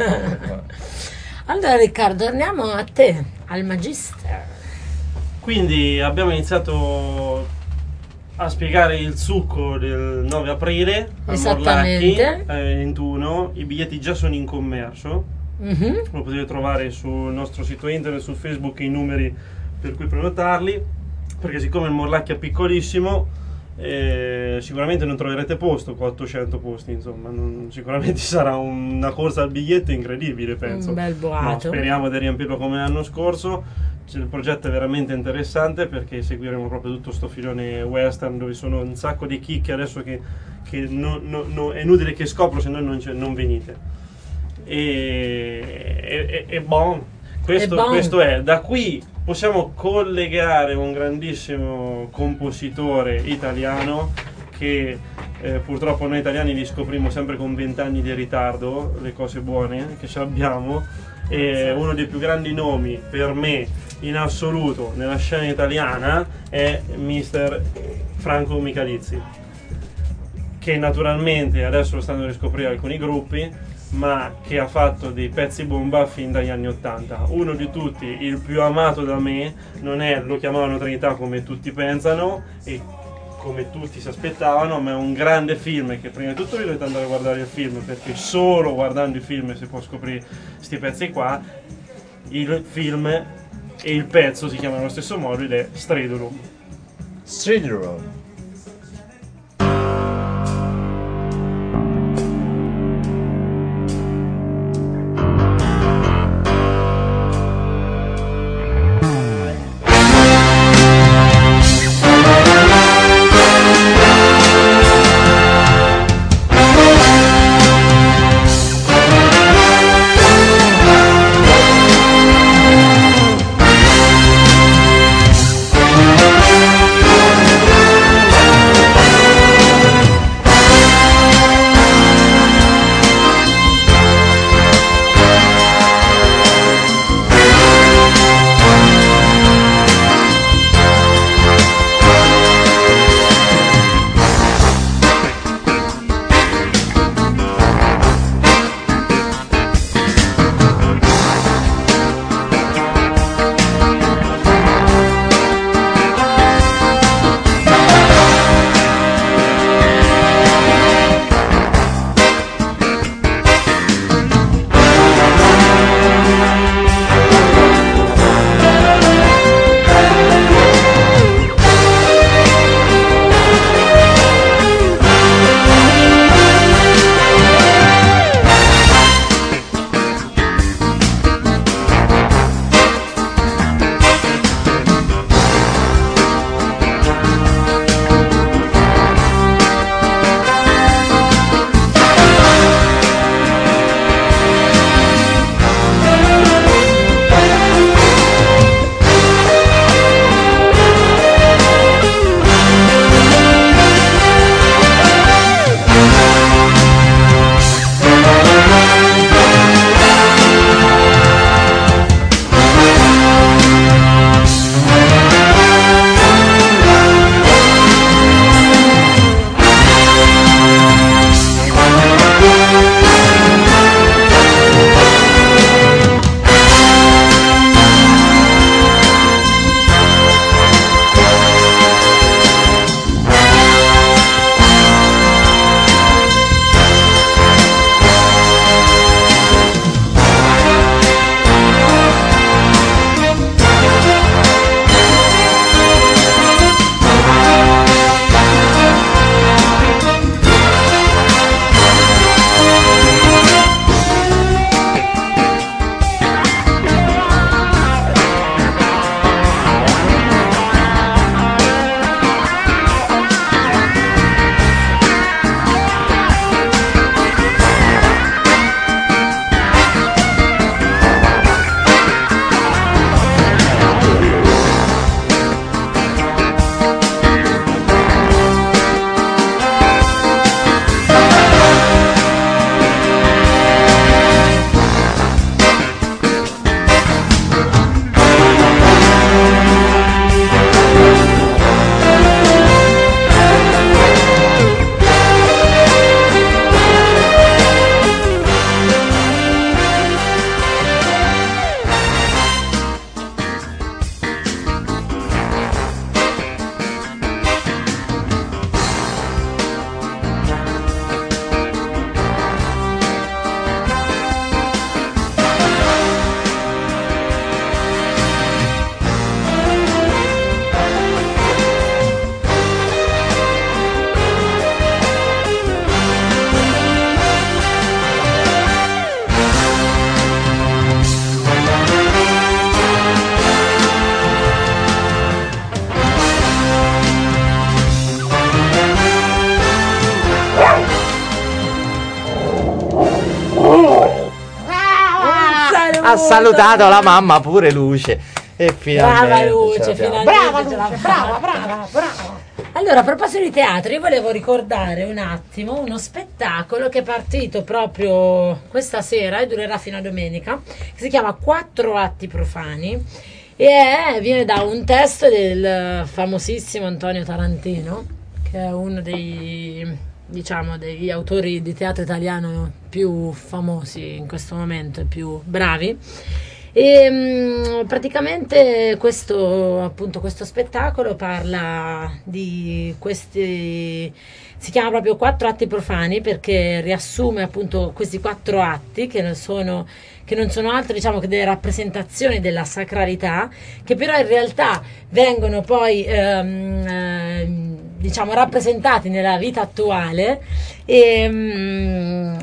S1: Allora Riccardo, torniamo a te, al Magister.
S4: Quindi abbiamo iniziato a spiegare il succo del 9 aprile a Morlacchi 21. I biglietti già sono in commercio, lo potete trovare sul nostro sito internet, su Facebook, i numeri per cui prenotarli, perché siccome il Morlacchi è piccolissimo Sicuramente non troverete posto con 800 posti, insomma, sicuramente sarà una corsa al biglietto incredibile, penso.
S1: Un bel boato.
S4: Ma speriamo di riempirlo come l'anno scorso. Il progetto è veramente interessante perché seguiremo proprio tutto sto filone western dove sono un sacco di chicche adesso che è inutile che scopro se no non venite. E bon, questo è. Da qui possiamo collegare un grandissimo compositore italiano che purtroppo noi italiani li scopriamo sempre con 20 anni di ritardo, le cose buone che ce l'abbiamo. E uno dei più grandi nomi per me in assoluto nella scena italiana è Mr. Franco Michalizzi, che naturalmente adesso lo stanno a riscoprire alcuni gruppi, ma che ha fatto dei pezzi bomba fin dagli anni 80. Uno di tutti, il più amato da me, non è Lo chiamavano Trinità come tutti pensano e come tutti si aspettavano, ma è un grande film che prima di tutto vi dovete andare a guardare il film, perché solo guardando il film si può scoprire sti pezzi qua. Il film e il pezzo si chiamano allo stesso modo ed è Stridulum.
S2: Stridulum. ha salutato la mamma pure Luce. E finalmente
S1: brava Luce, finalmente
S2: brava.
S1: Allora, a proposito di teatro, io volevo ricordare un attimo uno spettacolo che è partito proprio questa sera e durerà fino a domenica, che si chiama 4 atti profani e viene da un testo del famosissimo Antonio Tarantino, che è uno degli autori di teatro italiano più famosi in questo momento e più bravi. E praticamente questo spettacolo parla di questi, si chiama proprio 4 atti profani perché riassume appunto questi 4 atti che non sono altro, diciamo, che delle rappresentazioni della sacralità, che però in realtà vengono poi diciamo rappresentati nella vita attuale e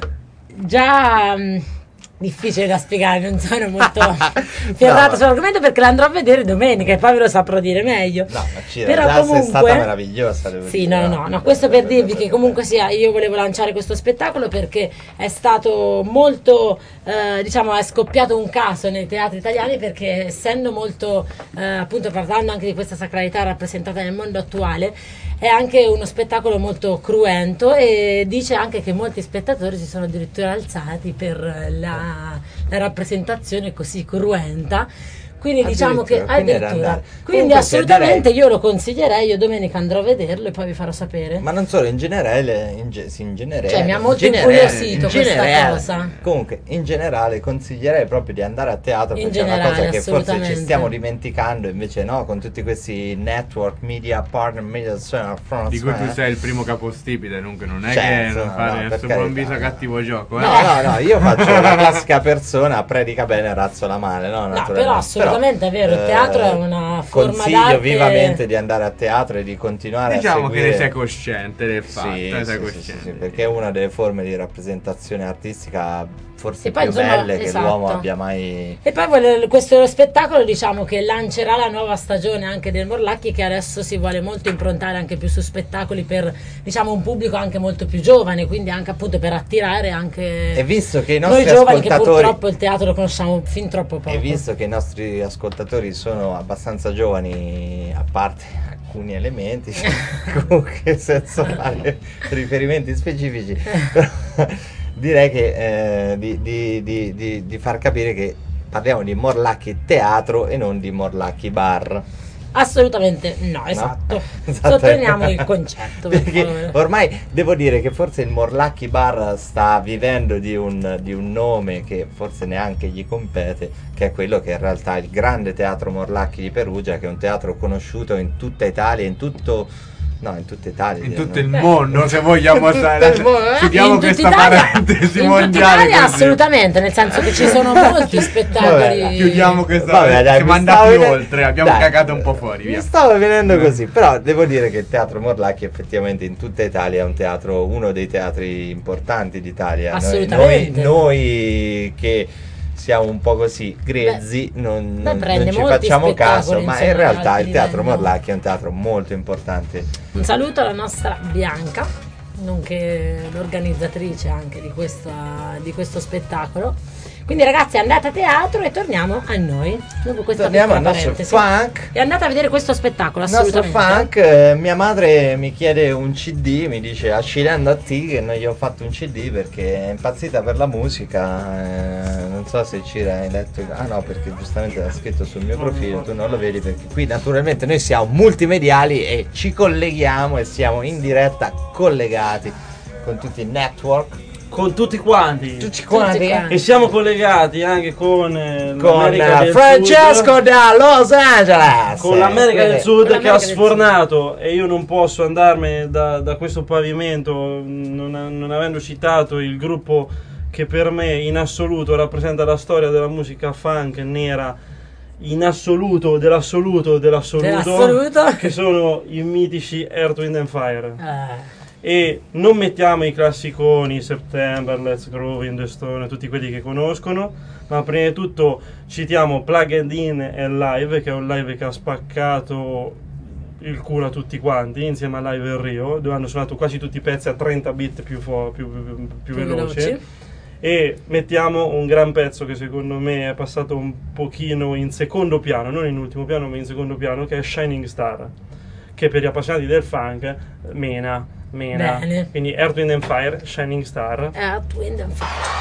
S1: già difficile da spiegare, non sono molto ferrata sull'argomento perché l'andrò a vedere domenica e poi ve lo saprò dire meglio.
S2: No, ma
S1: però comunque
S2: è stata meravigliosa, devo
S1: sì,
S2: dire.
S1: No, questo per dirvi che comunque sia, io volevo lanciare questo spettacolo perché è stato molto diciamo, è scoppiato un caso nei teatri italiani perché essendo molto appunto parlando anche di questa sacralità rappresentata nel mondo attuale, è anche uno spettacolo molto cruento e dice anche che molti spettatori si sono addirittura alzati per la rappresentazione così cruenta. Quindi diciamo che addirittura quindi assolutamente io lo consiglierei, io domenica andrò a vederlo e poi vi farò sapere.
S2: Ma non solo, in generale
S1: cioè mi ha molto incuriosito questa cosa.
S2: Comunque in generale consiglierei proprio di andare a teatro perché è una cosa che forse ci stiamo dimenticando, invece no, con tutti questi network, media partner, media
S3: di cui tu sei il primo capostipite, dunque non è che non fare nessun buon viso cattivo gioco.
S2: No, io faccio la classica persona, predica bene, razzola male, no,
S1: però assolutamente è vero, il teatro è una forma
S2: consiglio
S1: d'arte.
S2: Vivamente di andare a teatro e di continuare a seguire.
S3: Diciamo che ne sei cosciente del fatto,
S2: sì, perché è una delle forme di rappresentazione artistica forse
S1: poi,
S2: più belle che l'uomo abbia mai.
S1: E poi questo spettacolo, diciamo, che lancerà la nuova stagione anche del Morlacchi, che adesso si vuole molto improntare anche più su spettacoli per, diciamo, un pubblico anche molto più giovane, quindi anche appunto per attirare anche
S2: e visto che i nostri
S1: noi giovani che purtroppo il teatro lo conosciamo fin troppo poco.
S2: E visto che i nostri ascoltatori sono abbastanza giovani, a parte alcuni elementi comunque senza fare riferimenti specifici, però direi che di far capire che parliamo di Morlacchi teatro e non di Morlacchi bar.
S1: Assolutamente no, esatto. Sottolineiamo il concetto
S2: perché ormai devo dire che forse il Morlacchi Bar sta vivendo di un nome che forse neanche gli compete, che è quello che in realtà è il grande teatro Morlacchi di Perugia, che è un teatro conosciuto in tutta Italia, in tutto Italia,
S3: in tutto il mondo, se vogliamo stare chiudiamo questa parentesi mondiale così.
S1: Assolutamente, nel senso che ci sono molti spettacoli.
S3: Chiudiamo questa siamo andati oltre, abbiamo cagato un po' fuori, via.
S2: Mi stavo venendo così, però devo dire che il teatro Morlacchi effettivamente in tutta Italia è un teatro, uno dei teatri importanti d'Italia.
S1: Assolutamente.
S2: Noi che siamo un po' così grezzi, non ci facciamo caso, ma in realtà il teatro Morlacchi è un teatro molto importante.
S1: Un saluto alla nostra Bianca, nonché l'organizzatrice anche di questo spettacolo. Quindi ragazzi, andate a teatro e torniamo a noi dopo questa
S2: torniamo al
S1: nostro
S2: parentesi. Funk
S1: e andate a vedere questo spettacolo,
S2: assolutamente. Nostro funk, mia madre mi chiede un CD, mi dice accidendo a te che non gli ho fatto un CD perché è impazzita per la musica, non so se Cira hai letto, no, perché giustamente l'ha scritto sul mio profilo, tu non lo vedi perché qui naturalmente noi siamo multimediali e ci colleghiamo e siamo in diretta collegati con tutti i network.
S4: Con tutti quanti. E siamo collegati anche con
S2: Francesco da Los Angeles.
S4: Con l'America del Sud che ha sfornato e io non posso andarmene da questo pavimento non avendo citato il gruppo che per me in assoluto rappresenta la storia della musica funk nera in assoluto dell'assoluto che sono i mitici Earth, Wind and Fire. E non mettiamo i classiconi September, Let's Groove, In The Stone, tutti quelli che conoscono, ma prima di tutto citiamo Plugged In e Live, che è un live che ha spaccato il culo a tutti quanti insieme a Live in Rio, dove hanno suonato quasi tutti i pezzi a 30 bit più veloci. E mettiamo un gran pezzo che secondo me è passato un pochino in secondo piano, non in ultimo piano ma in secondo piano, che è Shining Star, che per gli appassionati del funk mena.
S1: Bene.
S4: Quindi Earth, Wind and Fire, Shining Star.
S1: Earth, Wind and Fire.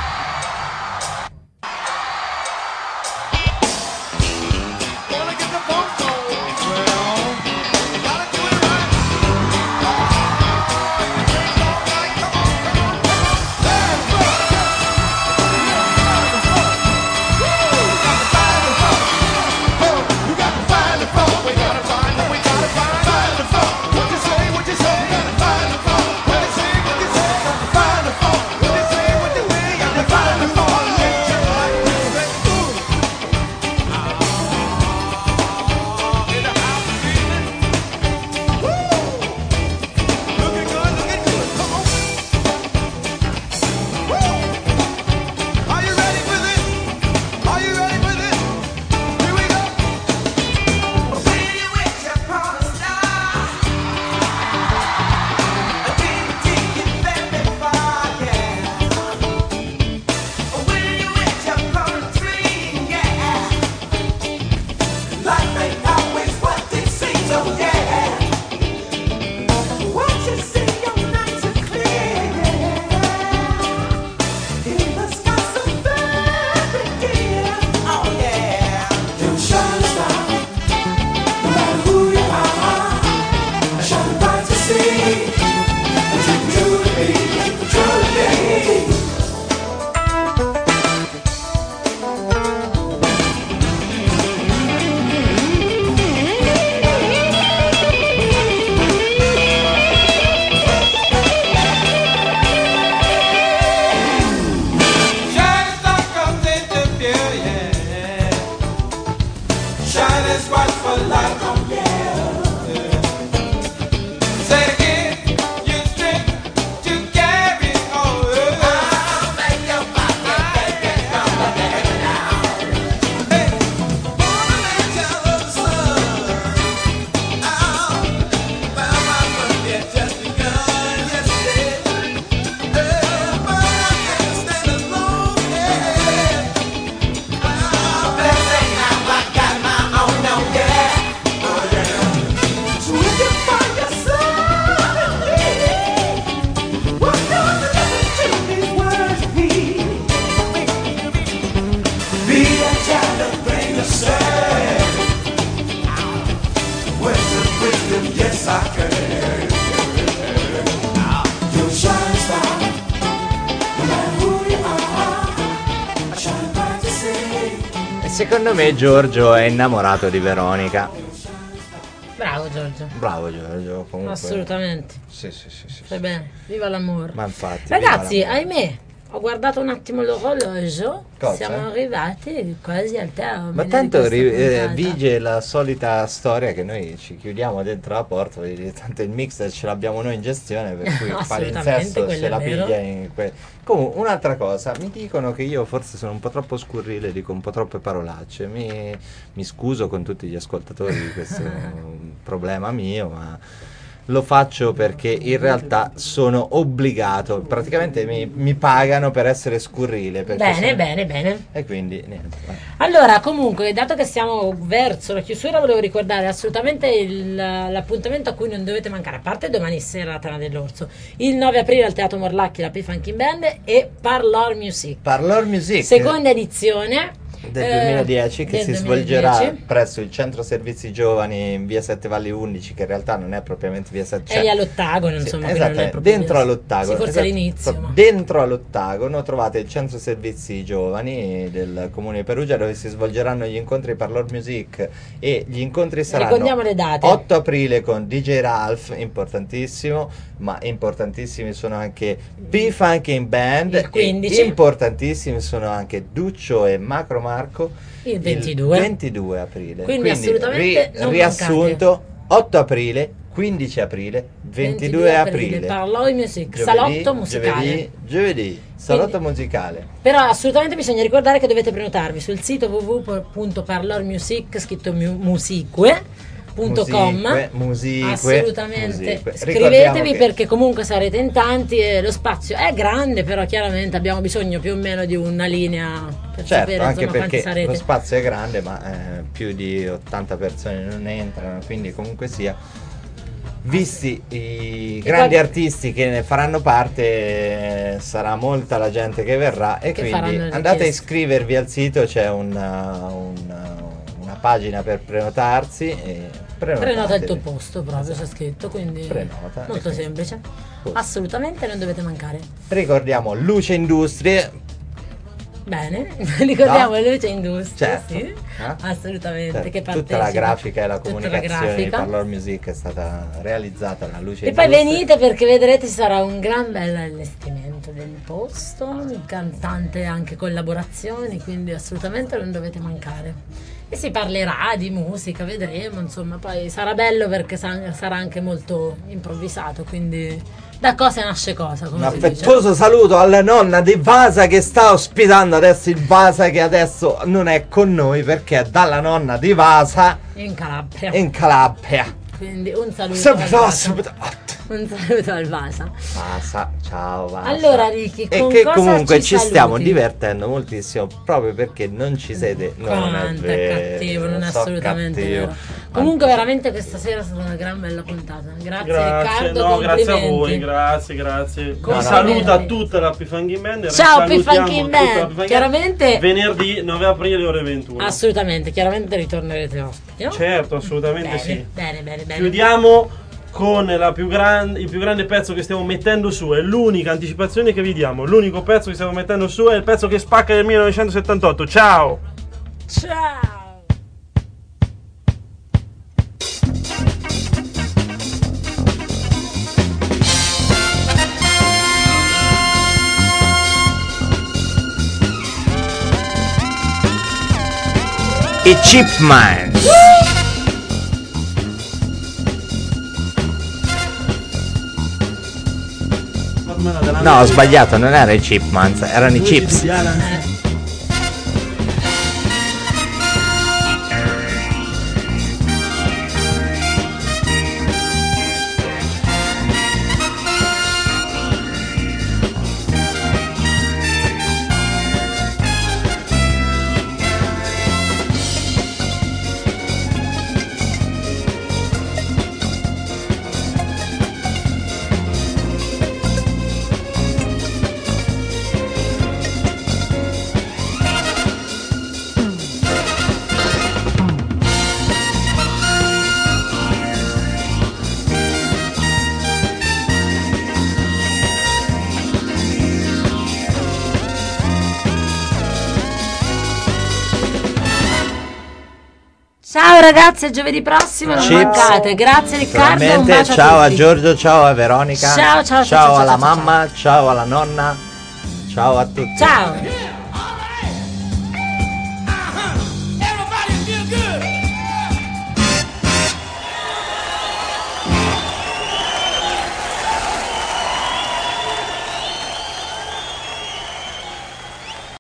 S2: Secondo me Giorgio è innamorato di Veronica.
S1: Bravo Giorgio.
S2: Bravo Giorgio, comunque.
S1: Assolutamente.
S2: Sì.
S1: Stai bene, viva l'amore.
S2: Ma infatti.
S1: Ragazzi,
S2: viva l'amore.
S1: ahimè, ho guardato un attimo l'orologio.
S2: Cosa?
S1: Siamo arrivati quasi al termine.
S2: Ma tanto
S1: di questa puntata.
S2: vige la solita storia che noi ci chiudiamo dentro la porta, tanto il mixer ce l'abbiamo noi in gestione, per cui il
S1: Assolutamente,
S2: palinsesto
S1: quello
S2: se la
S1: è vero.
S2: piglia in Comunque, un'altra cosa, mi dicono che io forse sono un po' troppo scurrile, dico un po' troppe parolacce, mi scuso con tutti gli ascoltatori di questo problema mio, ma lo faccio perché in realtà sono obbligato, praticamente mi pagano per essere scurrile.
S1: Bene.
S2: E quindi niente.
S1: Allora, comunque, dato che siamo verso la chiusura, volevo ricordare assolutamente l'appuntamento a cui non dovete mancare, a parte domani sera la Tana dell'Orso, il 9 aprile al Teatro Morlacchi la P-Funking Band e Parlor Music. Seconda edizione.
S2: Del 2010 che si
S1: 2010.
S2: svolgerà presso il centro servizi giovani in via Sette Valli 11, che in realtà non è propriamente via Sette,
S1: È lì all'Ottagono, insomma, che
S2: esatto,
S1: non è proprio
S2: dentro
S1: via-
S2: all'Ottagono,
S1: sì, forse all'inizio, ma-
S2: dentro all'Ottagono trovate il centro servizi giovani del comune di Perugia, dove si svolgeranno gli incontri Parlor Music, e gli incontri saranno
S1: Ricordiamo le date.
S2: 8 aprile con DJ Ralph, importantissimo, ma importantissimi sono anche P-Funking Band,
S1: Il 15.
S2: e importantissimi sono anche Duccio e Macro Marco
S1: Il 22.
S2: 22 aprile.
S1: Quindi assolutamente non
S2: riassunto: 8 aprile, 15 aprile, 22 aprile.
S1: Parlor Music, salotto musicale.
S2: Giovedì, salotto musicale.
S1: Però assolutamente bisogna ricordare che dovete prenotarvi sul sito www.parlormusic, scritto musique,
S2: Musique.
S1: Assolutamente. Scrivetevi perché comunque sarete in tanti e lo spazio è grande, però chiaramente abbiamo bisogno più o meno di una linea per sapere
S2: anche
S1: insomma quanti
S2: perché
S1: sarete.
S2: lo spazio è grande, ma più di 80 persone non entrano, quindi comunque sia, visti i grandi artisti che ne faranno parte, sarà molta la gente che verrà, e
S1: Che
S2: quindi
S1: faranno
S2: andate a iscrivervi al sito, c'è una pagina per prenotarsi e
S1: prenota il tuo posto, proprio c'è scritto, quindi
S2: Prenota,
S1: molto semplice. Assolutamente non dovete mancare.
S2: Ricordiamo Luce Industrie.
S1: Bene, ricordiamo Luce Industrie,
S2: Certo.
S1: sì, assolutamente, che
S2: tutta la grafica e la
S1: tutta la
S2: comunicazione di
S1: grafica.
S2: Parlor Music è stata realizzata da Luce
S1: E poi
S2: Industrie.
S1: venite perché vedrete ci sarà un gran bel allestimento del posto, tante anche collaborazioni, quindi assolutamente non dovete mancare. E si parlerà di musica, vedremo, insomma, poi sarà bello perché sarà anche molto improvvisato, quindi da cosa nasce cosa, come
S2: Un
S1: si dice.
S2: affettuoso saluto alla nonna di Vasa che sta ospitando adesso il Vasa, che adesso non è con noi perché è dalla nonna di Vasa
S1: In Calabria.
S2: in Calabria.
S1: Quindi un saluto
S2: Sempre
S1: al
S2: prossimo.
S1: Vasa. Un saluto al Vasa.
S2: Vasa, ciao Vasa.
S1: Allora Ricky,
S2: e
S1: con
S2: che
S1: cosa
S2: comunque ci
S1: saluti?
S2: stiamo divertendo moltissimo proprio perché non ci siete. Non è
S1: Quanto
S2: vero,
S1: è cattivo, non è
S2: so
S1: assolutamente
S2: cattivo.
S1: vero. Comunque veramente questa sera è stata una gran bella puntata. Grazie Riccardo,
S4: no, grazie a
S1: complimenti.
S4: voi, grazie. Vi
S1: Complimenti.
S4: saluta tutta la P-Funky Band. e
S1: Ciao
S4: risalutiamo
S1: P-Funky
S4: tutta la
S1: Band.
S4: P-Funky
S1: Chiaramente
S4: venerdì 9 aprile ore 21.
S1: assolutamente, chiaramente ritornerete ospiti, no?
S4: Certo, assolutamente
S1: Bene,
S4: sì.
S1: bene.
S4: Chiudiamo con il più grande pezzo che stiamo mettendo su. È l'unica anticipazione che vi diamo. L'unico pezzo che stiamo mettendo su è il pezzo che spacca del 1978. Ciao!
S1: Ciao!
S2: I Chipmans. No, ho sbagliato, non erano i Chipmans, erano i Chips.
S1: Ciao ragazzi, a giovedì prossimo, non
S2: Chips.
S1: mancate. Grazie Riccardo, un
S2: Veramente,
S1: bacio
S2: ciao
S1: a
S2: a
S1: tutti.
S2: Giorgio, ciao a Veronica,
S1: Ciao
S2: alla
S1: ciao,
S2: mamma, ciao alla nonna, ciao a tutti.
S1: ciao.